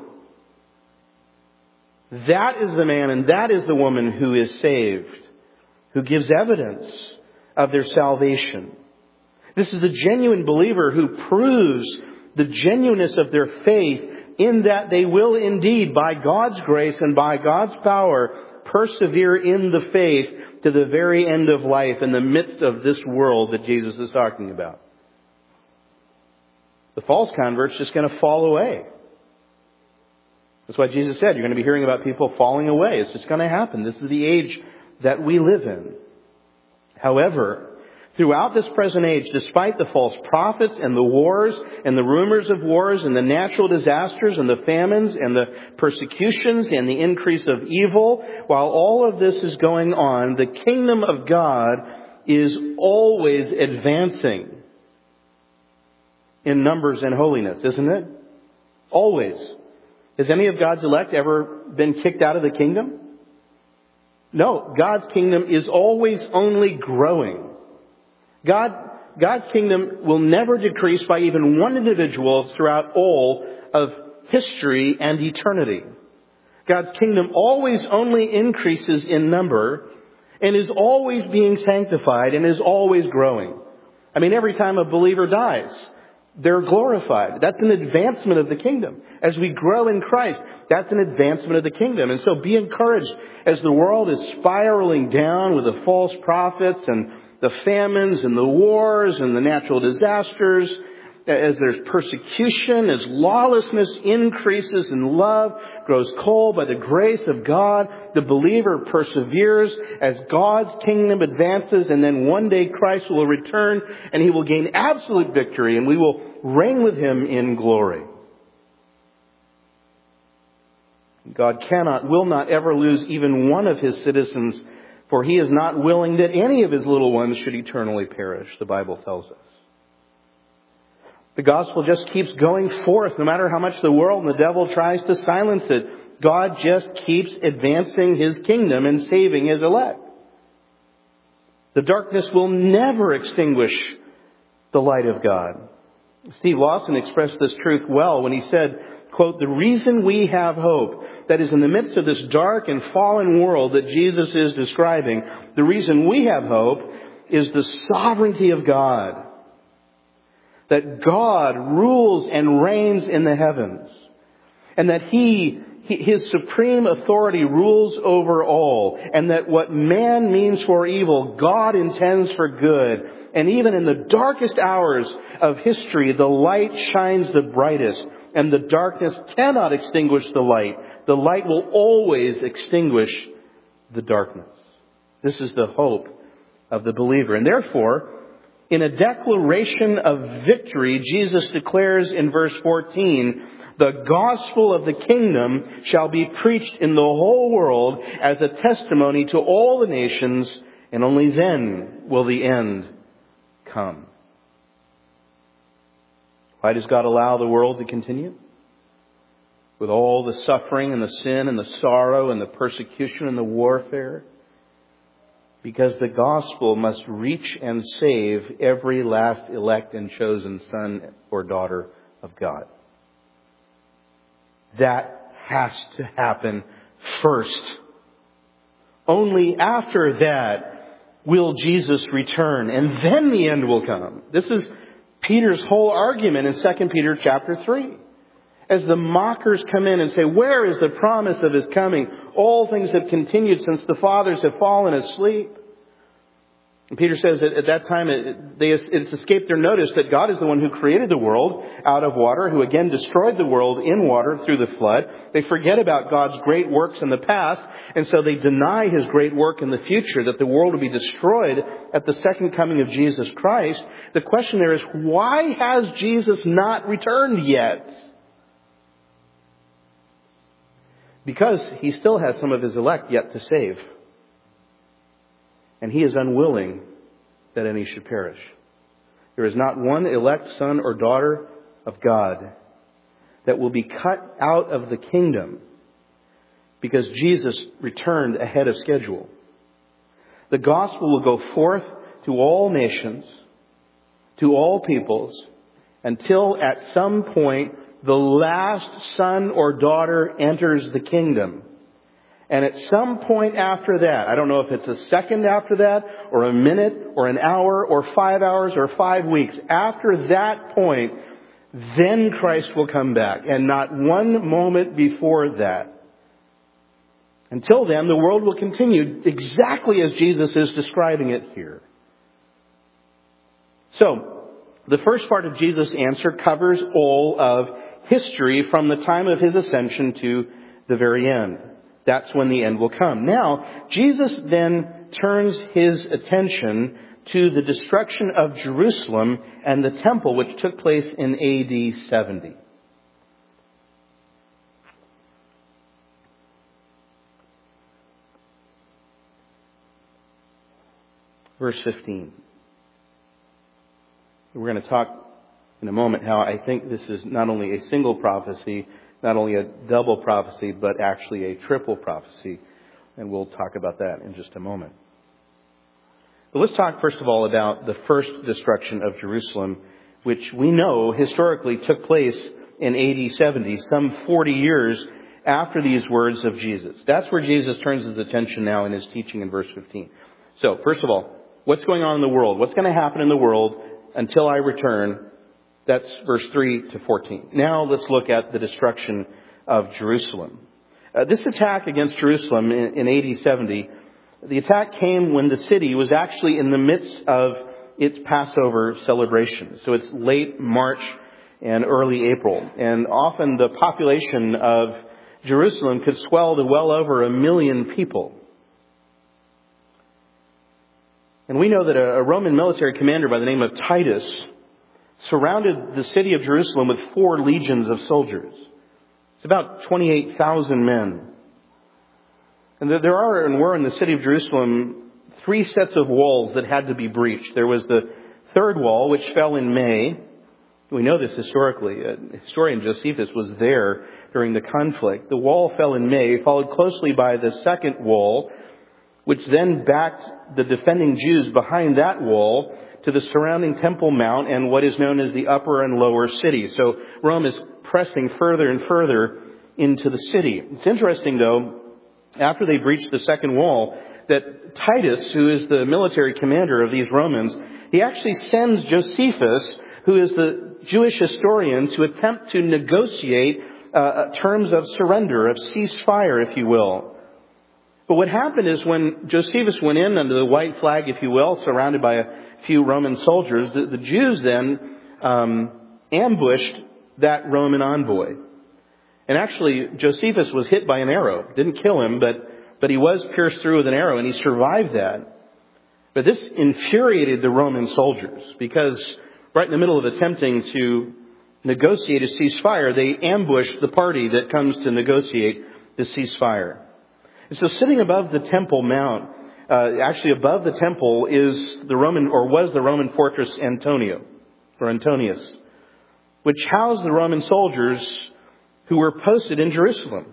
That is the man and that is the woman who is saved, who gives evidence of their salvation. This is the genuine believer who proves the genuineness of their faith in that they will indeed, by God's grace and by God's power, persevere in the faith to the very end of life in the midst of this world that Jesus is talking about. The false convert's just going to fall away. That's why Jesus said, you're going to be hearing about people falling away. It's just going to happen. This is the age that we live in. However, throughout this present age, despite the false prophets and the wars and the rumors of wars and the natural disasters and the famines and the persecutions and the increase of evil, while all of this is going on, the kingdom of God is always advancing in numbers and holiness, isn't it? Always. Has any of God's elect ever been kicked out of the kingdom? No, God's kingdom is always only growing. God, God's kingdom will never decrease by even one individual throughout all of history and eternity. God's kingdom always only increases in number and is always being sanctified and is always growing. I mean, every time a believer dies, they're glorified. That's an advancement of the kingdom. As we grow in Christ, that's an advancement of the kingdom. And so be encouraged as the world is spiraling down with the false prophets and the famines and the wars and the natural disasters, as there's persecution, as lawlessness increases and love grows cold by the grace of God, the believer perseveres as God's kingdom advances, and then one day Christ will return and He will gain absolute victory and we will reign with Him in glory. God cannot, will not ever lose even one of His citizens, for He is not willing that any of His little ones should eternally perish, the Bible tells us. The gospel just keeps going forth, no matter how much the world and the devil tries to silence it. God just keeps advancing His kingdom and saving His elect. The darkness will never extinguish the light of God. Steve Lawson expressed this truth well when he said, quote, "The reason we have hope, that is in the midst of this dark and fallen world that Jesus is describing, the reason we have hope is the sovereignty of God. That God rules and reigns in the heavens. And that He, His supreme authority rules over all. And that what man means for evil, God intends for good. And even in the darkest hours of history, the light shines the brightest. and the darkness cannot extinguish the light. The light will always extinguish the darkness. This is the hope of the believer. And therefore, in a declaration of victory, Jesus declares in verse fourteen, the gospel of the kingdom shall be preached in the whole world as a testimony to all the nations, and only then will the end come. Why does God allow the world to continue? With all the suffering and the sin and the sorrow and the persecution and the warfare? Because the gospel must reach and save every last elect and chosen son or daughter of God. That has to happen first. Only after that will Jesus return, and then the end will come. This is Peter's whole argument in Second Peter chapter three. As the mockers come in and say, where is the promise of His coming? All things have continued since the fathers have fallen asleep. And Peter says that at that time it, they, it's escaped their notice that God is the one who created the world out of water, who again destroyed the world in water through the flood. They forget about God's great works in the past, and so they deny His great work in the future, that the world will be destroyed at the second coming of Jesus Christ. The question there is, why has Jesus not returned yet? Because He still has some of His elect yet to save. And He is unwilling that any should perish. There is not one elect son or daughter of God that will be cut out of the kingdom because Jesus returned ahead of schedule. The gospel will go forth to all nations, to all peoples, until at some point the last son or daughter enters the kingdom. And at some point after that, I don't know if it's a second after that, or a minute, or an hour, or five hours, or five weeks. After that point, then Christ will come back. And not one moment before that. Until then, the world will continue exactly as Jesus is describing it here. So, the first part of Jesus' answer covers all of history from the time of His ascension to the very end. That's when the end will come. Now, Jesus then turns His attention to the destruction of Jerusalem and the temple, which took place in A D seventy. Verse fifteen. We're going to talk in a moment how I think this is not only a single prophecy, not only a double prophecy, but actually a triple prophecy. And we'll talk about that in just a moment. But let's talk first of all about the first destruction of Jerusalem, which we know historically took place in A D seventy, some forty years after these words of Jesus. That's where Jesus turns His attention now in His teaching in verse fifteen. So, first of all, what's going on in the world? What's going to happen in the world until I return? That's verse three to fourteen. Now let's look at the destruction of Jerusalem. Uh, this attack against Jerusalem in, in A D seventy, the attack came when the city was actually in the midst of its Passover celebration. So it's late March and early April. And often the population of Jerusalem could swell to well over a million people. And we know that a, a Roman military commander by the name of Titus surrounded the city of Jerusalem with four legions of soldiers. It's about twenty-eight thousand men. And there are and were in the city of Jerusalem three sets of walls that had to be breached. There was the third wall, which fell in May. We know this historically. Historian Josephus was there during the conflict. The wall fell in May, followed closely by the second wall, which then backed the defending Jews behind that wall to the surrounding Temple Mount and what is known as the upper and lower city. So Rome is pressing further and further into the city. It's interesting, though, after they breached the second wall, that Titus, who is the military commander of these Romans, he actually sends Josephus, who is the Jewish historian, to attempt to negotiate uh, terms of surrender, of ceasefire, if you will. But what happened is when Josephus went in under the white flag, if you will, surrounded by a few Roman soldiers, the, the Jews then um, ambushed Josephus. that Roman envoy. And actually, Josephus was hit by an arrow. Didn't kill him, but, but he was pierced through with an arrow, and he survived that. But this infuriated the Roman soldiers, because right in the middle of attempting to negotiate a ceasefire, they ambushed the party that comes to negotiate the ceasefire. And so sitting above the Temple Mount, uh, actually above the temple is the Roman, or was the Roman fortress Antonio, or Antonius, which housed the Roman soldiers who were posted in Jerusalem.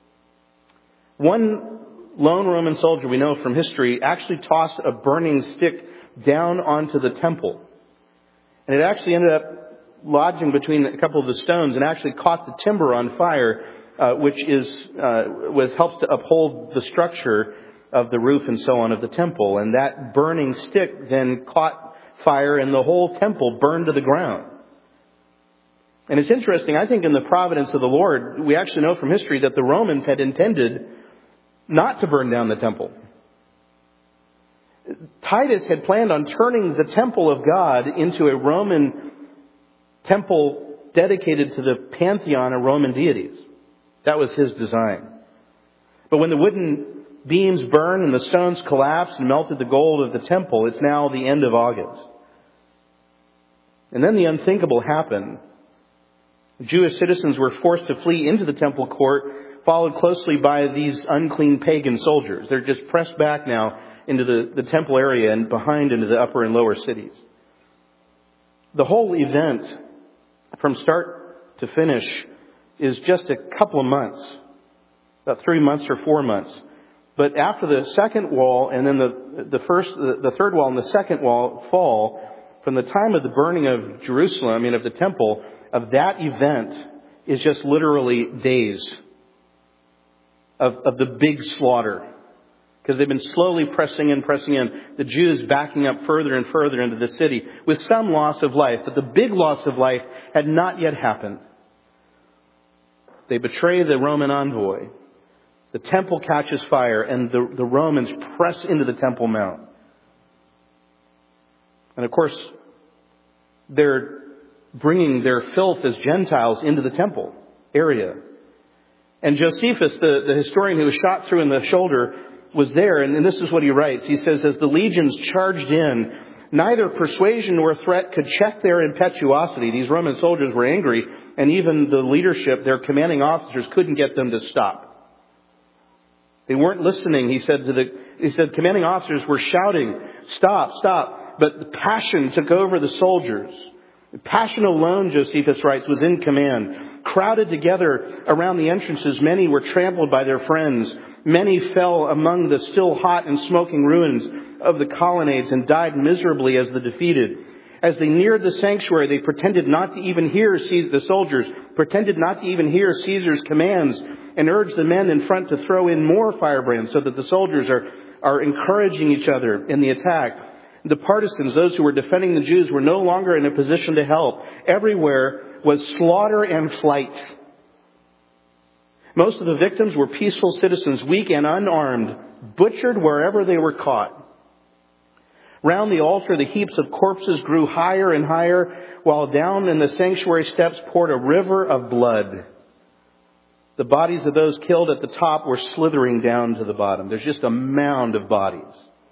One lone Roman soldier we know from history actually tossed a burning stick down onto the temple. And it actually ended up lodging between a couple of the stones and actually caught the timber on fire, uh, which is uh, was helps to uphold the structure of the roof and so on of the temple. And that burning stick then caught fire, and the whole temple burned to the ground. And it's interesting, I think in the providence of the Lord, we actually know from history that the Romans had intended not to burn down the temple. Titus had planned on turning the temple of God into a Roman temple dedicated to the pantheon of Roman deities. That was his design. But when the wooden beams burned and the stones collapsed and melted the gold of the temple, it's now the end of August. And then the unthinkable happened. Jewish citizens were forced to flee into the temple court, followed closely by these unclean pagan soldiers. They're just pressed back now into the, the temple area and behind into the upper and lower cities. The whole event, from start to finish, is just a couple of months, about three months or four months. But after the second wall and then the the first, the, the third wall and the second wall fall, from the time of the burning of Jerusalem, I mean of the temple, of that event is just literally days of, of the big slaughter. Because they've been slowly pressing in, pressing in. The Jews backing up further and further into the city with some loss of life. But the big loss of life had not yet happened. They betray the Roman envoy. The temple catches fire and the, the Romans press into the Temple Mount. And of course, they're bringing their filth as Gentiles into the temple area. And Josephus, the, the historian who was shot through in the shoulder, was there. And this is what he writes. He says, as the legions charged in, neither persuasion nor threat could check their impetuosity. These Roman soldiers were angry, and even the leadership, their commanding officers, couldn't get them to stop. They weren't listening. He said to the, he said, commanding officers were shouting, stop, stop. But the passion took over the soldiers. The passion alone, Josephus writes, was in command. Crowded together around the entrances, many were trampled by their friends. Many fell among the still hot and smoking ruins of the colonnades and died miserably as the defeated. As they neared the sanctuary, they pretended not to even hear the soldiers, pretended not to even hear Caesar's commands, and urged the men in front to throw in more firebrands so that the soldiers are, are encouraging each other in the attack. The partisans, those who were defending the Jews, were no longer in a position to help. Everywhere was slaughter and flight. Most of the victims were peaceful citizens, weak and unarmed, butchered wherever they were caught. Round the altar, the heaps of corpses grew higher and higher, while down in the sanctuary steps poured a river of blood. The bodies of those killed at the top were slithering down to the bottom. There's just a mound of bodies.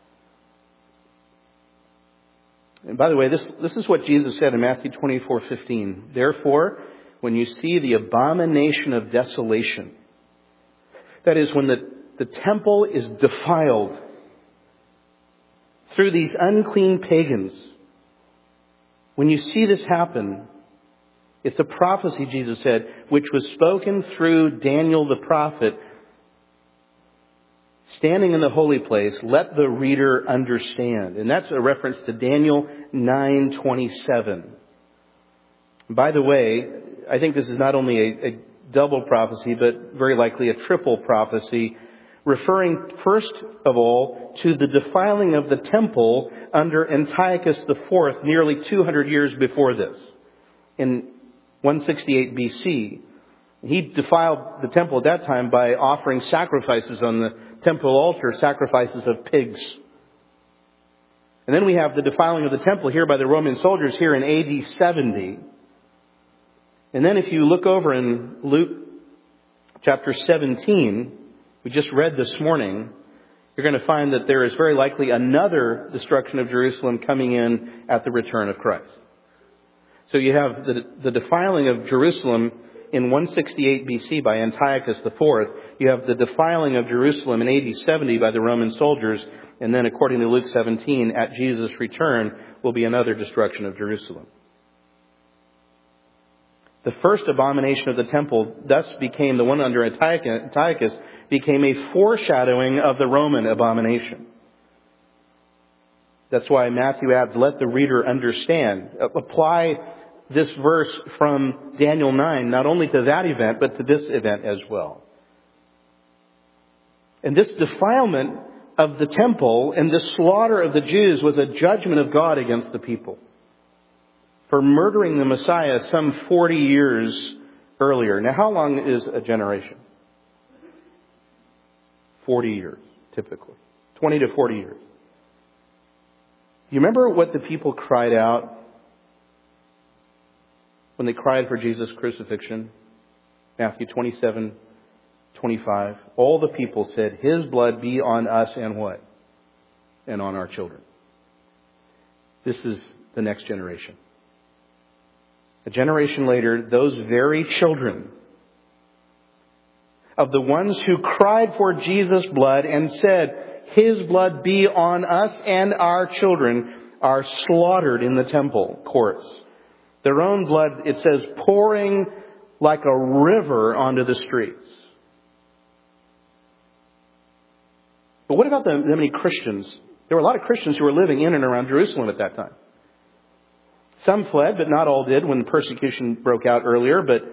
And by the way, this, this is what Jesus said in Matthew twenty-four fifteen. Therefore, when you see the abomination of desolation, that is, when the, the temple is defiled through these unclean pagans, when you see this happen, it's a prophecy, Jesus said, which was spoken through Daniel the prophet, standing in the holy place. Let the reader understand. And that's a reference to Daniel nine twenty-seven. By the way, I think this is not only a, a double prophecy, but very likely a triple prophecy, referring first of all to the defiling of the temple under Antiochus the fourth, nearly two hundred years before this, in one sixty-eight B C. He defiled the temple at that time by offering sacrifices on the temple altar, sacrifices of pigs. And then we have the defiling of the temple here by the Roman soldiers here in A D seventy. And then if you look over in Luke chapter seventeen, we just read this morning, you're going to find that there is very likely another destruction of Jerusalem coming in at the return of Christ. So you have the, the defiling of Jerusalem in one sixty-eight B C by Antiochus the fourth. You have the defiling of Jerusalem in A D seventy by the Roman soldiers. And then according to Luke seventeen, at Jesus' return will be another destruction of Jerusalem. The first abomination of the temple thus became, the one under Antiochus, became a foreshadowing of the Roman abomination. That's why Matthew adds, let the reader understand. Apply this verse from Daniel nine, not only to that event, but to this event as well. And this defilement of the temple and this slaughter of the Jews was a judgment of God against the people for murdering the Messiah some forty years earlier. Now, how long is a generation? forty years, typically. twenty to forty years. You remember what the people cried out when they cried for Jesus' crucifixion? Matthew twenty-seven, twenty-five. All the people said, His blood be on us and what? And on our children. This is the next generation. A generation later, those very children of the ones who cried for Jesus' blood and said, His blood be on us and our children, are slaughtered in the temple courts. Their own blood, it says, pouring like a river onto the streets. But what about the, the many Christians? There were a lot of Christians who were living in and around Jerusalem at that time. Some fled, but not all did when persecution broke out earlier. But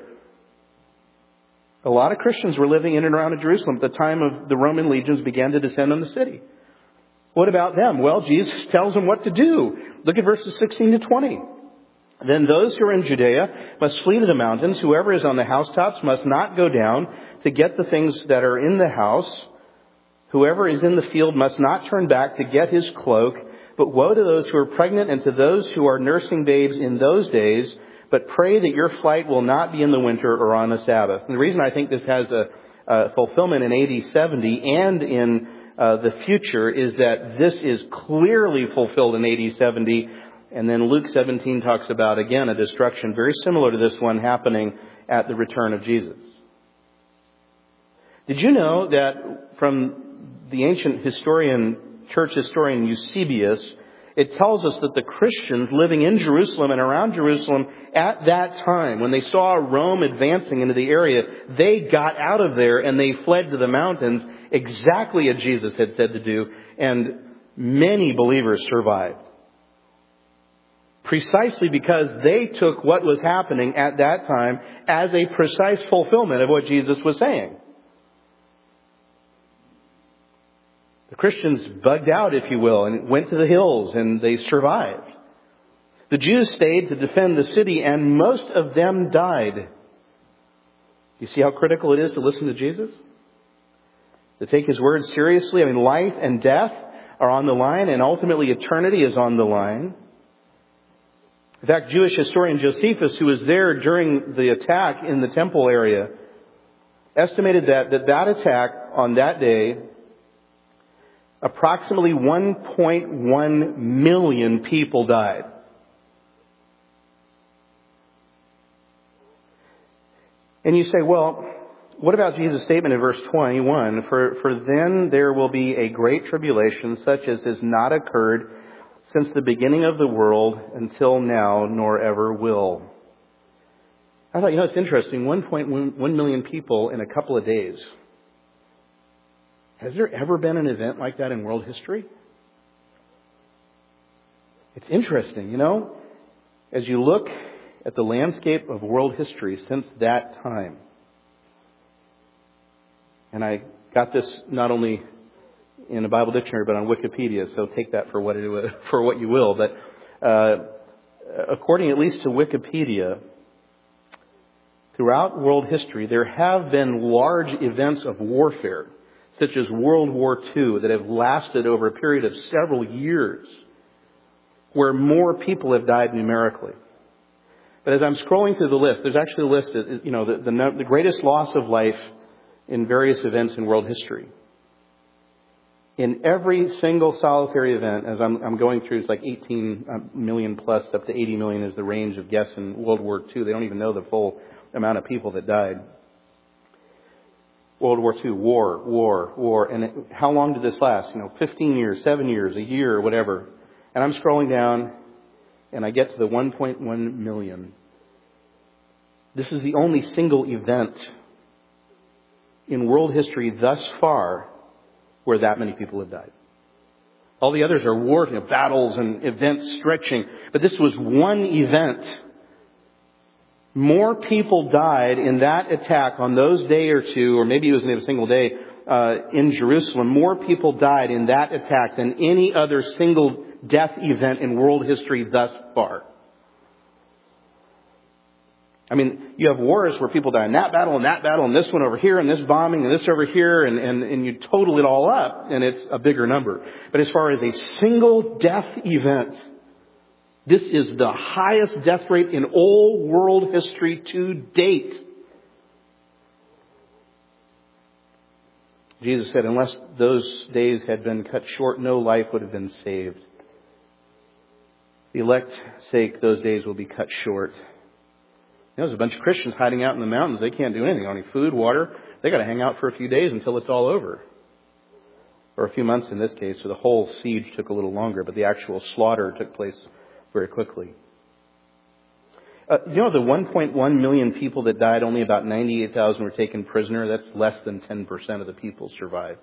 a lot of Christians were living in and around Jerusalem at the time of the Roman legions began to descend on the city. What about them? Well, Jesus tells them what to do. Look at verses sixteen to twenty. Then those who are in Judea must flee to the mountains. Whoever is on the housetops must not go down to get the things that are in the house. Whoever is in the field must not turn back to get his cloak. But woe to those who are pregnant and to those who are nursing babes in those days. But pray that your flight will not be in the winter or on the Sabbath. And the reason I think this has a, a fulfillment in A D seventy and in uh, the future is that this is clearly fulfilled in A D seventy. And then Luke seventeen talks about, again, a destruction very similar to this one happening at the return of Jesus. Did you know that from the ancient historian, church historian Eusebius, it tells us that the Christians living in Jerusalem and around Jerusalem at that time, when they saw Rome advancing into the area, they got out of there and they fled to the mountains, exactly as Jesus had said to do, and many believers survived. Precisely because they took what was happening at that time as a precise fulfillment of what Jesus was saying. The Christians bugged out, if you will, and went to the hills, and they survived. The Jews stayed to defend the city, and most of them died. You see how critical it is to listen to Jesus? To take His word seriously? I mean, life and death are on the line, and ultimately eternity is on the line. In fact, Jewish historian Josephus, who was there during the attack in the temple area, estimated that that, that attack on that day, approximately one point one million people died. And you say, well, what about Jesus' statement in verse twenty-one? For, for then there will be a great tribulation such as has not occurred since the beginning of the world until now, nor ever will. I thought, you know, it's interesting. one point one million people in a couple of days. Has there ever been an event like that in world history? It's interesting, you know, as you look at the landscape of world history since that time. And I got this not only in a Bible dictionary, but on Wikipedia, so take that for what it, for what you will. But uh, according at least to Wikipedia, throughout world history, there have been large events of warfare, such as World War Two, that have lasted over a period of several years, where more people have died numerically. But as I'm scrolling through the list, there's actually a list of, you know, the, the, the greatest loss of life in various events in world history. In every single solitary event, as I'm, I'm going through, it's like eighteen million plus, up to eighty million is the range of guess in World War Two. They don't even know the full amount of people that died. World War Two, war, war, war. And it, how long did this last? You know, fifteen years, seven years, a year, or whatever. And I'm scrolling down, and I get to the one point one million. This is the only single event in world history thus far where that many people have died. All the others are wars, you know, battles and events stretching. But this was one event. More people died in that attack on those day or two, or maybe it was in a single day, uh, in Jerusalem. More people died in that attack than any other single death event in world history thus far. I mean, you have wars where people die in that battle and that battle and this one over here and this bombing and this over here, and, and, and you total it all up and it's a bigger number. But as far as a single death event, this is the highest death rate in all world history to date. Jesus said, unless those days had been cut short, no life would have been saved. The elect's sake, those days will be cut short. You know, there's a bunch of Christians hiding out in the mountains. They can't do anything. Only food, water. They got to hang out for a few days until it's all over. Or a few months in this case. So the whole siege took a little longer, but the actual slaughter took place very quickly. Uh, you know, the one point one million people that died, only about ninety-eight thousand were taken prisoner. That's less than ten percent of the people survived.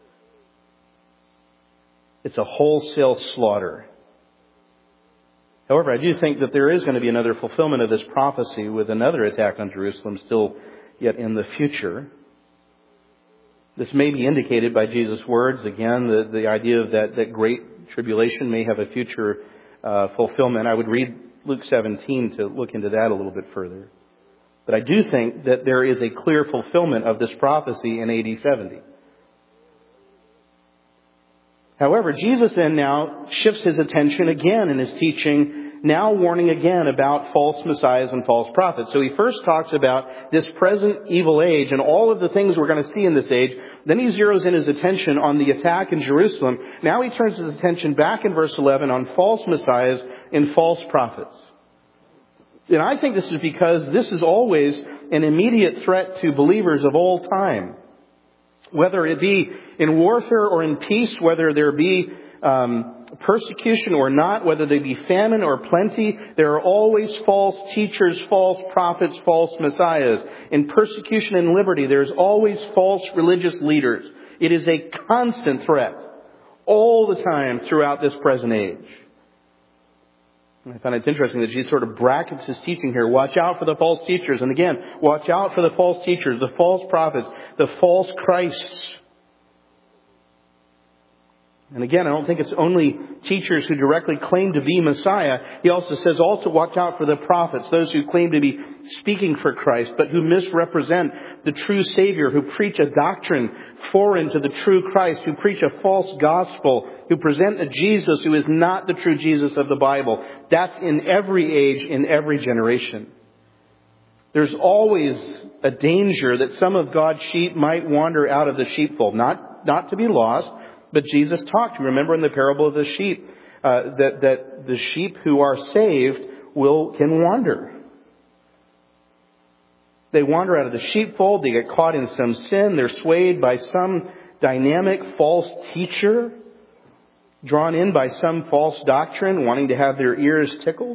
It's a wholesale slaughter. However, I do think that there is going to be another fulfillment of this prophecy with another attack on Jerusalem still yet in the future. This may be indicated by Jesus' words. Again, the, the idea of that, that great tribulation may have a future uh, fulfillment. I would read Luke seventeen to look into that a little bit further. But I do think that there is a clear fulfillment of this prophecy in A D seventy. However, Jesus then now shifts his attention again in his teaching, now warning again about false messiahs and false prophets. So he first talks about this present evil age and all of the things we're going to see in this age. Then he zeroes in his attention on the attack in Jerusalem. Now he turns his attention back in verse eleven on false messiahs and false prophets. And I think this is because this is always an immediate threat to believers of all time. Whether it be in warfare or in peace, whether there be um, persecution or not, whether there be famine or plenty, there are always false teachers, false prophets, false messiahs. In persecution and liberty, there's always false religious leaders. It is a constant threat all the time throughout this present age. I find it's interesting that Jesus sort of brackets his teaching here. Watch out for the false teachers. And again, watch out for the false teachers, the false prophets, the false Christs. And again, I don't think it's only teachers who directly claim to be Messiah. He also says also watch out for the prophets, those who claim to be speaking for Christ, but who misrepresent the true Savior, who preach a doctrine foreign to the true Christ, who preach a false gospel, who present a Jesus who is not the true Jesus of the Bible. That's in every age, in every generation. There's always a danger that some of God's sheep might wander out of the sheepfold, not, not to be lost. But Jesus talked, remember in the parable of the sheep, uh, that, that the sheep who are saved will can wander. They wander out of the sheepfold, they get caught in some sin, they're swayed by some dynamic false teacher, drawn in by some false doctrine, wanting to have their ears tickled.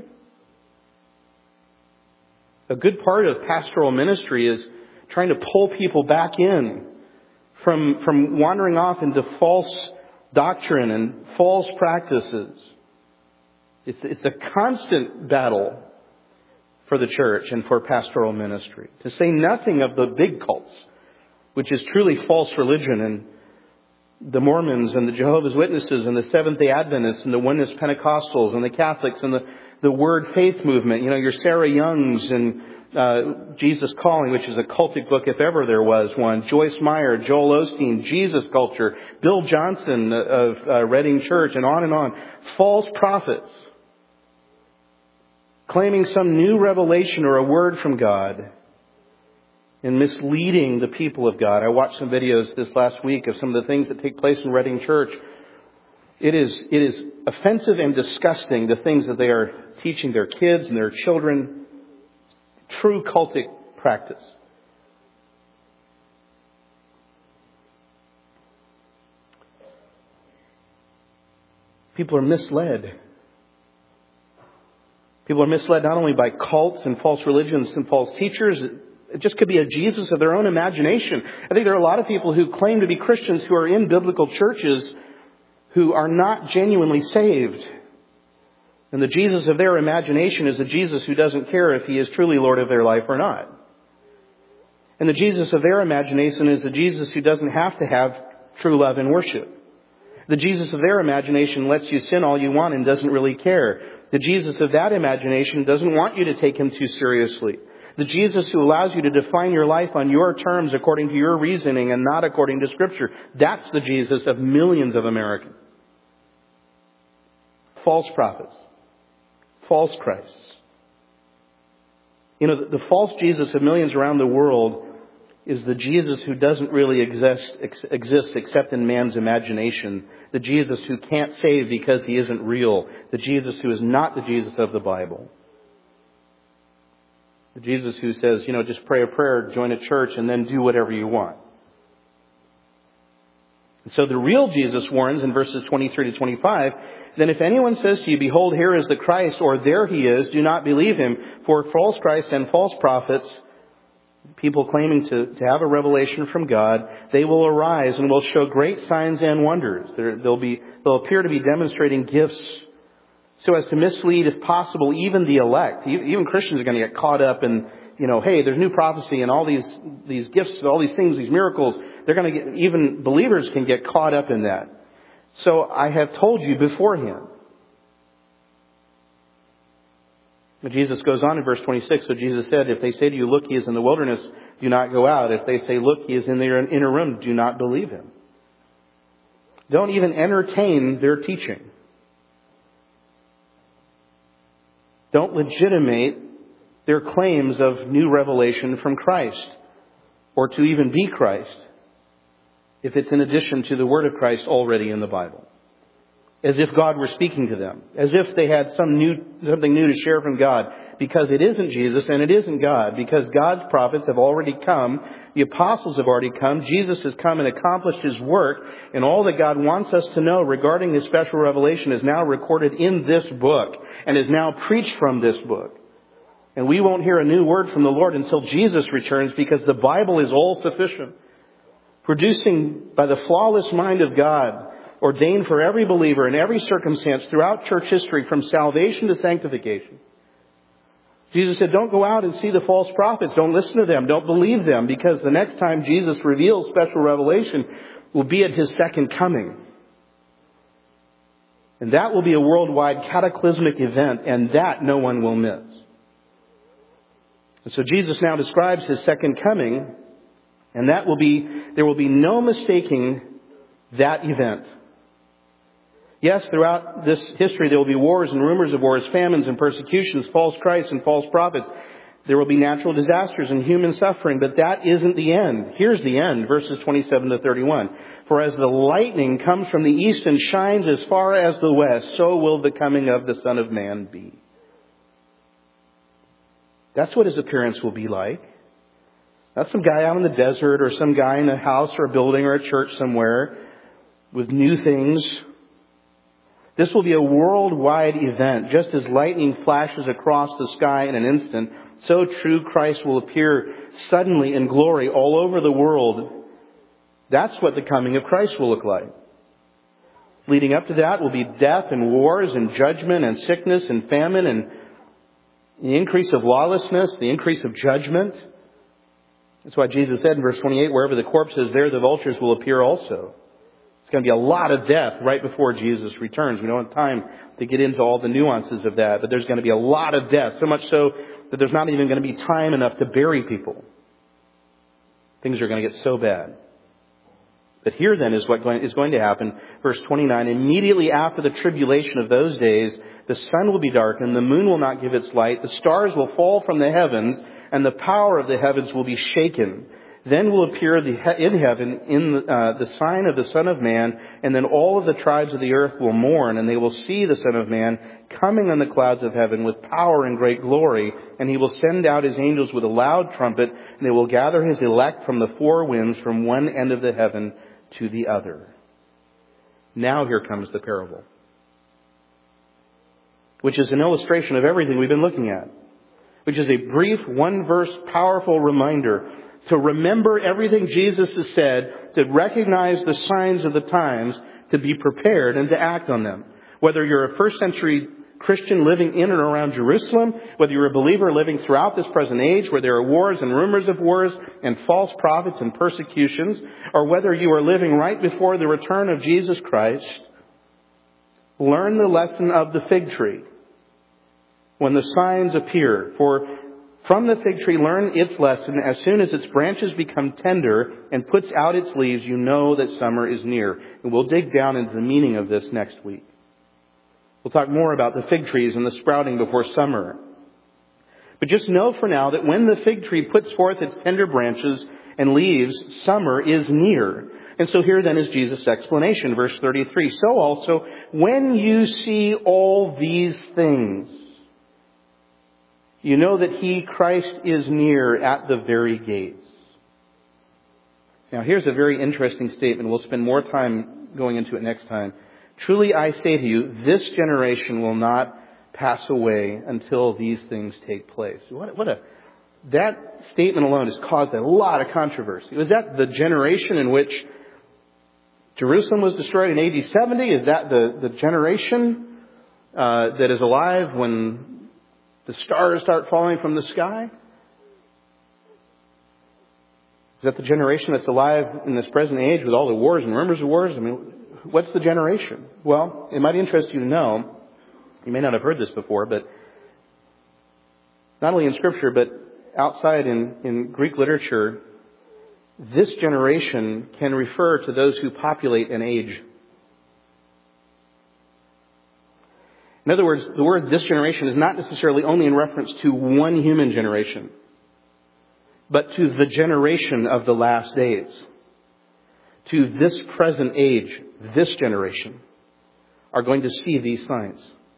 A good part of pastoral ministry is trying to pull people back in From, from wandering off into false doctrine and false practices. It's, it's a constant battle for the church and for pastoral ministry. To say nothing of the big cults, which is truly false religion, and the Mormons and the Jehovah's Witnesses and the Seventh-day Adventists and the Oneness Pentecostals and the Catholics and the, the Word Faith movement. You know, your Sarah Youngs and Uh, Jesus Calling, which is a cultic book if ever there was one. Joyce Meyer, Joel Osteen, Jesus Culture, Bill Johnson of uh, Reading Church, and on and on. False prophets. claiming some new revelation or a word from God, and misleading the people of God. I watched some videos this last week of some of the things that take place in Reading Church. It is, it is offensive and disgusting, the things that they are teaching their kids and their children. True cultic practice. People are misled. People are misled not only by cults and false religions and false teachers. It just could be a Jesus of their own imagination. I think there are a lot of people who claim to be Christians who are in biblical churches who are not genuinely saved. And the Jesus of their imagination is a Jesus who doesn't care if He is truly Lord of their life or not. And the Jesus of their imagination is a Jesus who doesn't have to have true love and worship. The Jesus of their imagination lets you sin all you want and doesn't really care. The Jesus of that imagination doesn't want you to take Him too seriously. The Jesus who allows you to define your life on your terms according to your reasoning and not according to Scripture. That's the Jesus of millions of Americans. False prophets. False Christs. You know, the, the false Jesus of millions around the world is the Jesus who doesn't really exist, ex- exist except in man's imagination. The Jesus who can't save because He isn't real. The Jesus who is not the Jesus of the Bible. The Jesus who says, you know, just pray a prayer, join a church, and then do whatever you want. And so the real Jesus warns in verses twenty-three to twenty-five, then if anyone says to you, behold, here is the Christ, or there He is, do not believe him. For false Christs and false prophets, people claiming to, to have a revelation from God, they will arise and will show great signs and wonders. There, they'll be, they'll appear to be demonstrating gifts so as to mislead, if possible, even the elect. Even Christians are going to get caught up in, you know, hey, there's new prophecy and all these, these gifts, all these things, these miracles. They're going to get, even believers can get caught up in that. So I have told you beforehand. Jesus goes on in verse twenty-six. So Jesus said, if they say to you, look, He is in the wilderness, do not go out. If they say, look, He is in their inner room, do not believe Him. Don't even entertain their teaching. Don't legitimate their claims of new revelation from Christ, or to even be Christ, if it's in addition to the Word of Christ already in the Bible. As if God were speaking to them. As if they had some new, something new to share from God. Because it isn't Jesus and it isn't God. Because God's prophets have already come. The apostles have already come. Jesus has come and accomplished His work. And all that God wants us to know regarding His special revelation is now recorded in this book. And is now preached from this book. And we won't hear a new word from the Lord until Jesus returns. Because the Bible is all sufficient. Producing by the flawless mind of God, ordained for every believer in every circumstance throughout church history from salvation to sanctification. Jesus said, don't go out and see the false prophets. Don't listen to them. Don't believe them, because the next time Jesus reveals special revelation will be at His second coming. And that will be a worldwide cataclysmic event, and that no one will miss. And so Jesus now describes His second coming, and that will be, there will be no mistaking that event. Yes, throughout this history there will be wars and rumors of wars, famines and persecutions, false Christs and false prophets. There will be natural disasters and human suffering, but that isn't the end. Here's the end, verses twenty-seven to thirty-one. For as the lightning comes from the east and shines as far as the west, so will the coming of the Son of Man be. That's what His appearance will be like. Not some guy out in the desert or some guy in a house or a building or a church somewhere with new things. This will be a worldwide event. Just as lightning flashes across the sky in an instant, so true Christ will appear suddenly in glory all over the world. That's what the coming of Christ will look like. Leading up to that will be death and wars and judgment and sickness and famine and the increase of lawlessness, the increase of judgment. That's why Jesus said in verse twenty-eight, wherever the corpse is, there the vultures will appear also. It's going to be a lot of death right before Jesus returns. We don't have time to get into all the nuances of that, but there's going to be a lot of death. So much so that there's not even going to be time enough to bury people. Things are going to get so bad. But here then is what going, is going to happen. Verse twenty-nine, immediately after the tribulation of those days, the sun will be darkened, the moon will not give its light, the stars will fall from the heavens, and the power of the heavens will be shaken. Then will appear the, in heaven in uh, the sign of the Son of Man, and then all of the tribes of the earth will mourn, and they will see the Son of Man coming on the clouds of heaven with power and great glory, and he will send out his angels with a loud trumpet, and they will gather his elect from the four winds, from one end of the heaven to the other. Now here comes the parable, which is an illustration of everything we've been looking at, which is a brief, one-verse, powerful reminder to remember everything Jesus has said, to recognize the signs of the times, to be prepared and to act on them. Whether you're a first century Christian living in and around Jerusalem, whether you're a believer living throughout this present age where there are wars and rumors of wars and false prophets and persecutions, or whether you are living right before the return of Jesus Christ, learn the lesson of the fig tree when the signs appear. For from the fig tree learn its lesson. As soon as its branches become tender and puts out its leaves, you know that summer is near. And we'll dig down into the meaning of this next week. We'll talk more about the fig trees and the sprouting before summer. But just know for now that when the fig tree puts forth its tender branches and leaves, summer is near. And so here then is Jesus' explanation, verse thirty-three. So also, when you see all these things, you know that He, Christ, is near at the very gates. Now here's a very interesting statement. We'll spend more time going into it next time. Truly I say to you, this generation will not pass away until these things take place. What, what a, that statement alone has caused a lot of controversy. Was that the generation in which Jerusalem was destroyed in A D seventy? Is that the, the generation uh, that is alive when the stars start falling from the sky? Is that the generation that's alive in this present age with all the wars and rumors of wars? I mean, what's the generation? Well, it might interest you to know, you may not have heard this before, but not only in Scripture, but outside in, in Greek literature, this generation can refer to those who populate an age. In other words, the word this generation is not necessarily only in reference to one human generation, but to the generation of the last days. To this present age, this generation are going to see these signs.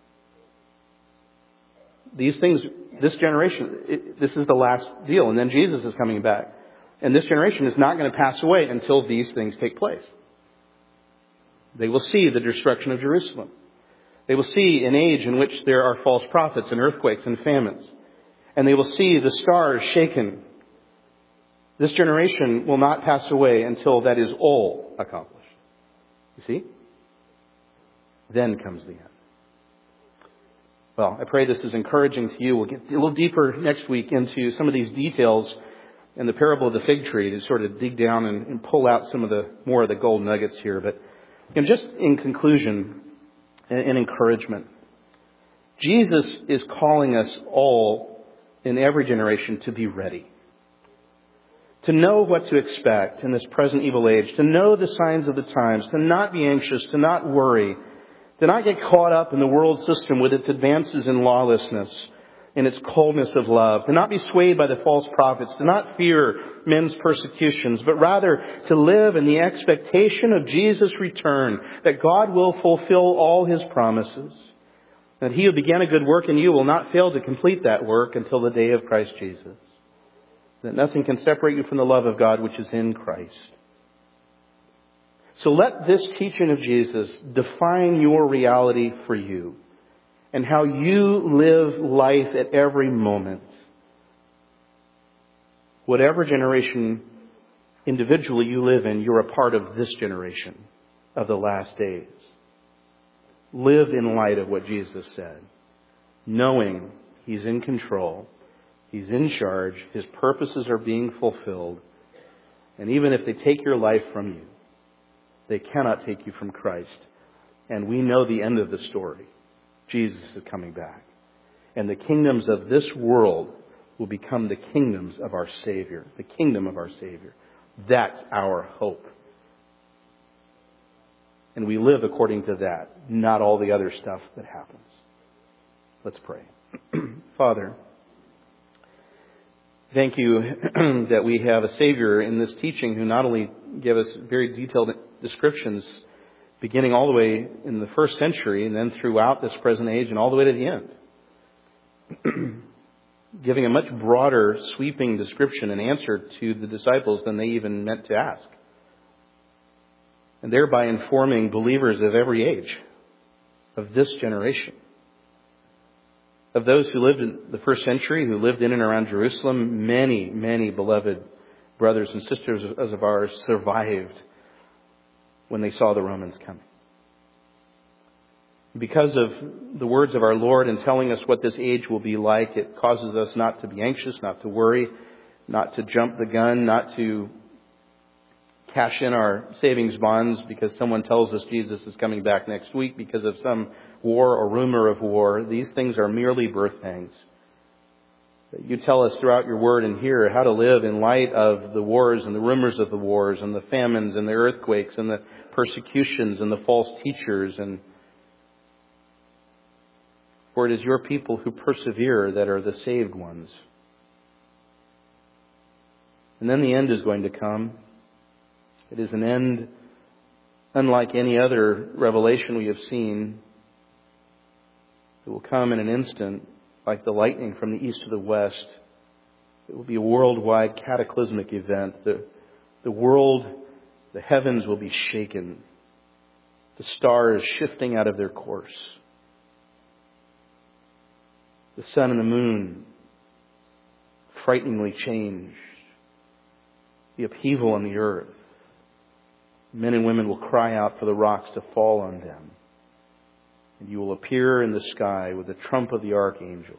These things, this generation, it, this is the last deal. And then Jesus is coming back. And this generation is not going to pass away until these things take place. They will see the destruction of Jerusalem. They will see an age in which there are false prophets and earthquakes and famines. And they will see the stars shaken. This generation will not pass away until that is all accomplished. You see? Then comes the end. Well, I pray this is encouraging to you. We'll get a little deeper next week into some of these details in the parable of the fig tree to sort of dig down and, and pull out some of the more of the gold nuggets here. But you know, just in conclusion and, and encouragement, Jesus is calling us all in every generation to be ready. To know what to expect in this present evil age. To know the signs of the times. To not be anxious. To not worry. To not get caught up in the world system with its advances in lawlessness and its coldness of love. To not be swayed by the false prophets. To not fear men's persecutions. But rather to live in the expectation of Jesus' return. That God will fulfill all His promises. That He who began a good work in you will not fail to complete that work until the day of Christ Jesus. That nothing can separate you from the love of God which is in Christ. So let this teaching of Jesus define your reality for you and how you live life at every moment. Whatever generation individually you live in, you're a part of this generation of the last days. Live in light of what Jesus said, knowing He's in control. He's in charge. His purposes are being fulfilled. And even if they take your life from you, they cannot take you from Christ. And we know the end of the story. Jesus is coming back. And the kingdoms of this world will become the kingdoms of our Savior. The kingdom of our Savior. That's our hope. And we live according to that, not all the other stuff that happens. Let's pray. Father, thank you that we have a Savior in this teaching who not only gave us very detailed descriptions beginning all the way in the first century and then throughout this present age and all the way to the end, giving a much broader, sweeping description and answer to the disciples than they even meant to ask. And thereby informing believers of every age of this generation. Of those who lived in the first century, who lived in and around Jerusalem, many, many beloved brothers and sisters of ours survived when they saw the Romans coming. Because of the words of our Lord in telling us what this age will be like, it causes us not to be anxious, not to worry, not to jump the gun, not to cash in our savings bonds because someone tells us Jesus is coming back next week because of some war or rumor of war. These things are merely birth pangs. You tell us throughout your word and here how to live in light of the wars and the rumors of the wars and the famines and the earthquakes and the persecutions and the false teachers. And for it is your people who persevere that are the saved ones. And then the end is going to come. It is an end unlike any other revelation we have seen. It will come in an instant like the lightning from the east to the west. It will be a worldwide cataclysmic event. The, the world, the heavens will be shaken. The stars shifting out of their course. The sun and the moon frighteningly changed. The upheaval on the earth. Men and women will cry out for the rocks to fall on them. And you will appear in the sky with the trump of the archangel.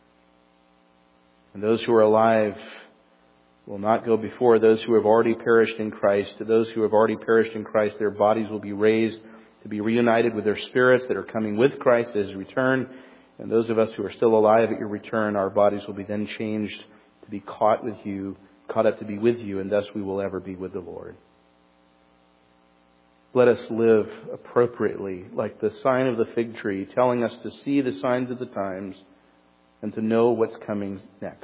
And those who are alive will not go before those who have already perished in Christ. To those who have already perished in Christ, their bodies will be raised to be reunited with their spirits that are coming with Christ at His return. And those of us who are still alive at your return, our bodies will be then changed to be caught with you, caught up to be with you, and thus we will ever be with the Lord. Let us live appropriately, like the sign of the fig tree, telling us to see the signs of the times and to know what's coming next.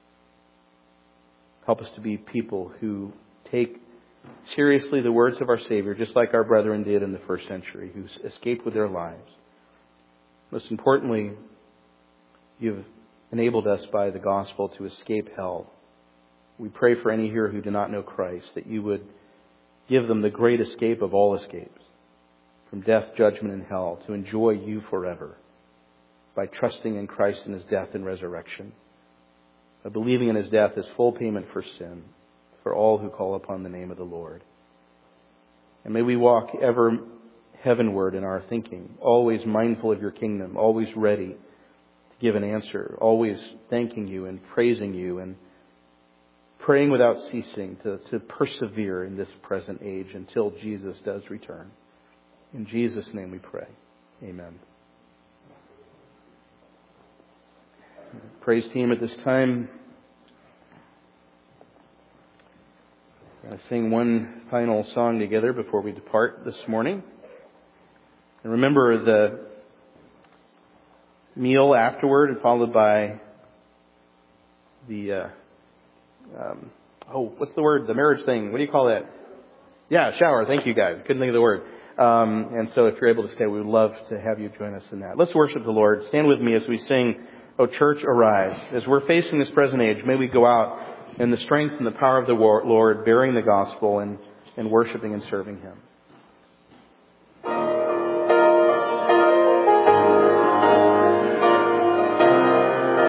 Help us to be people who take seriously the words of our Savior, just like our brethren did in the first century, who escaped with their lives. Most importantly, you've enabled us by the gospel to escape hell. We pray for any here who do not know Christ, that you would give them the great escape of all escapes, from death, judgment, and hell, to enjoy you forever by trusting in Christ and His death and resurrection, by believing in His death as full payment for sin for all who call upon the name of the Lord. And may we walk ever heavenward in our thinking, always mindful of your kingdom, always ready to give an answer, always thanking you and praising you and praying without ceasing to, to persevere in this present age until Jesus does return. In Jesus' name we pray. Amen. Praise team at this time. We're going to sing one final song together before we depart this morning. And remember the meal afterward, followed by the... Uh, Um, oh, what's the word? The marriage thing. What do you call that? Yeah, shower. Thank you, guys. Couldn't think of the word. Um, and so if you're able to stay, we would love to have you join us in that. Let's worship the Lord. Stand with me as we sing, O Church, Arise. As we're facing this present age, may we go out in the strength and the power of the Lord, bearing the gospel and, and worshiping and serving Him.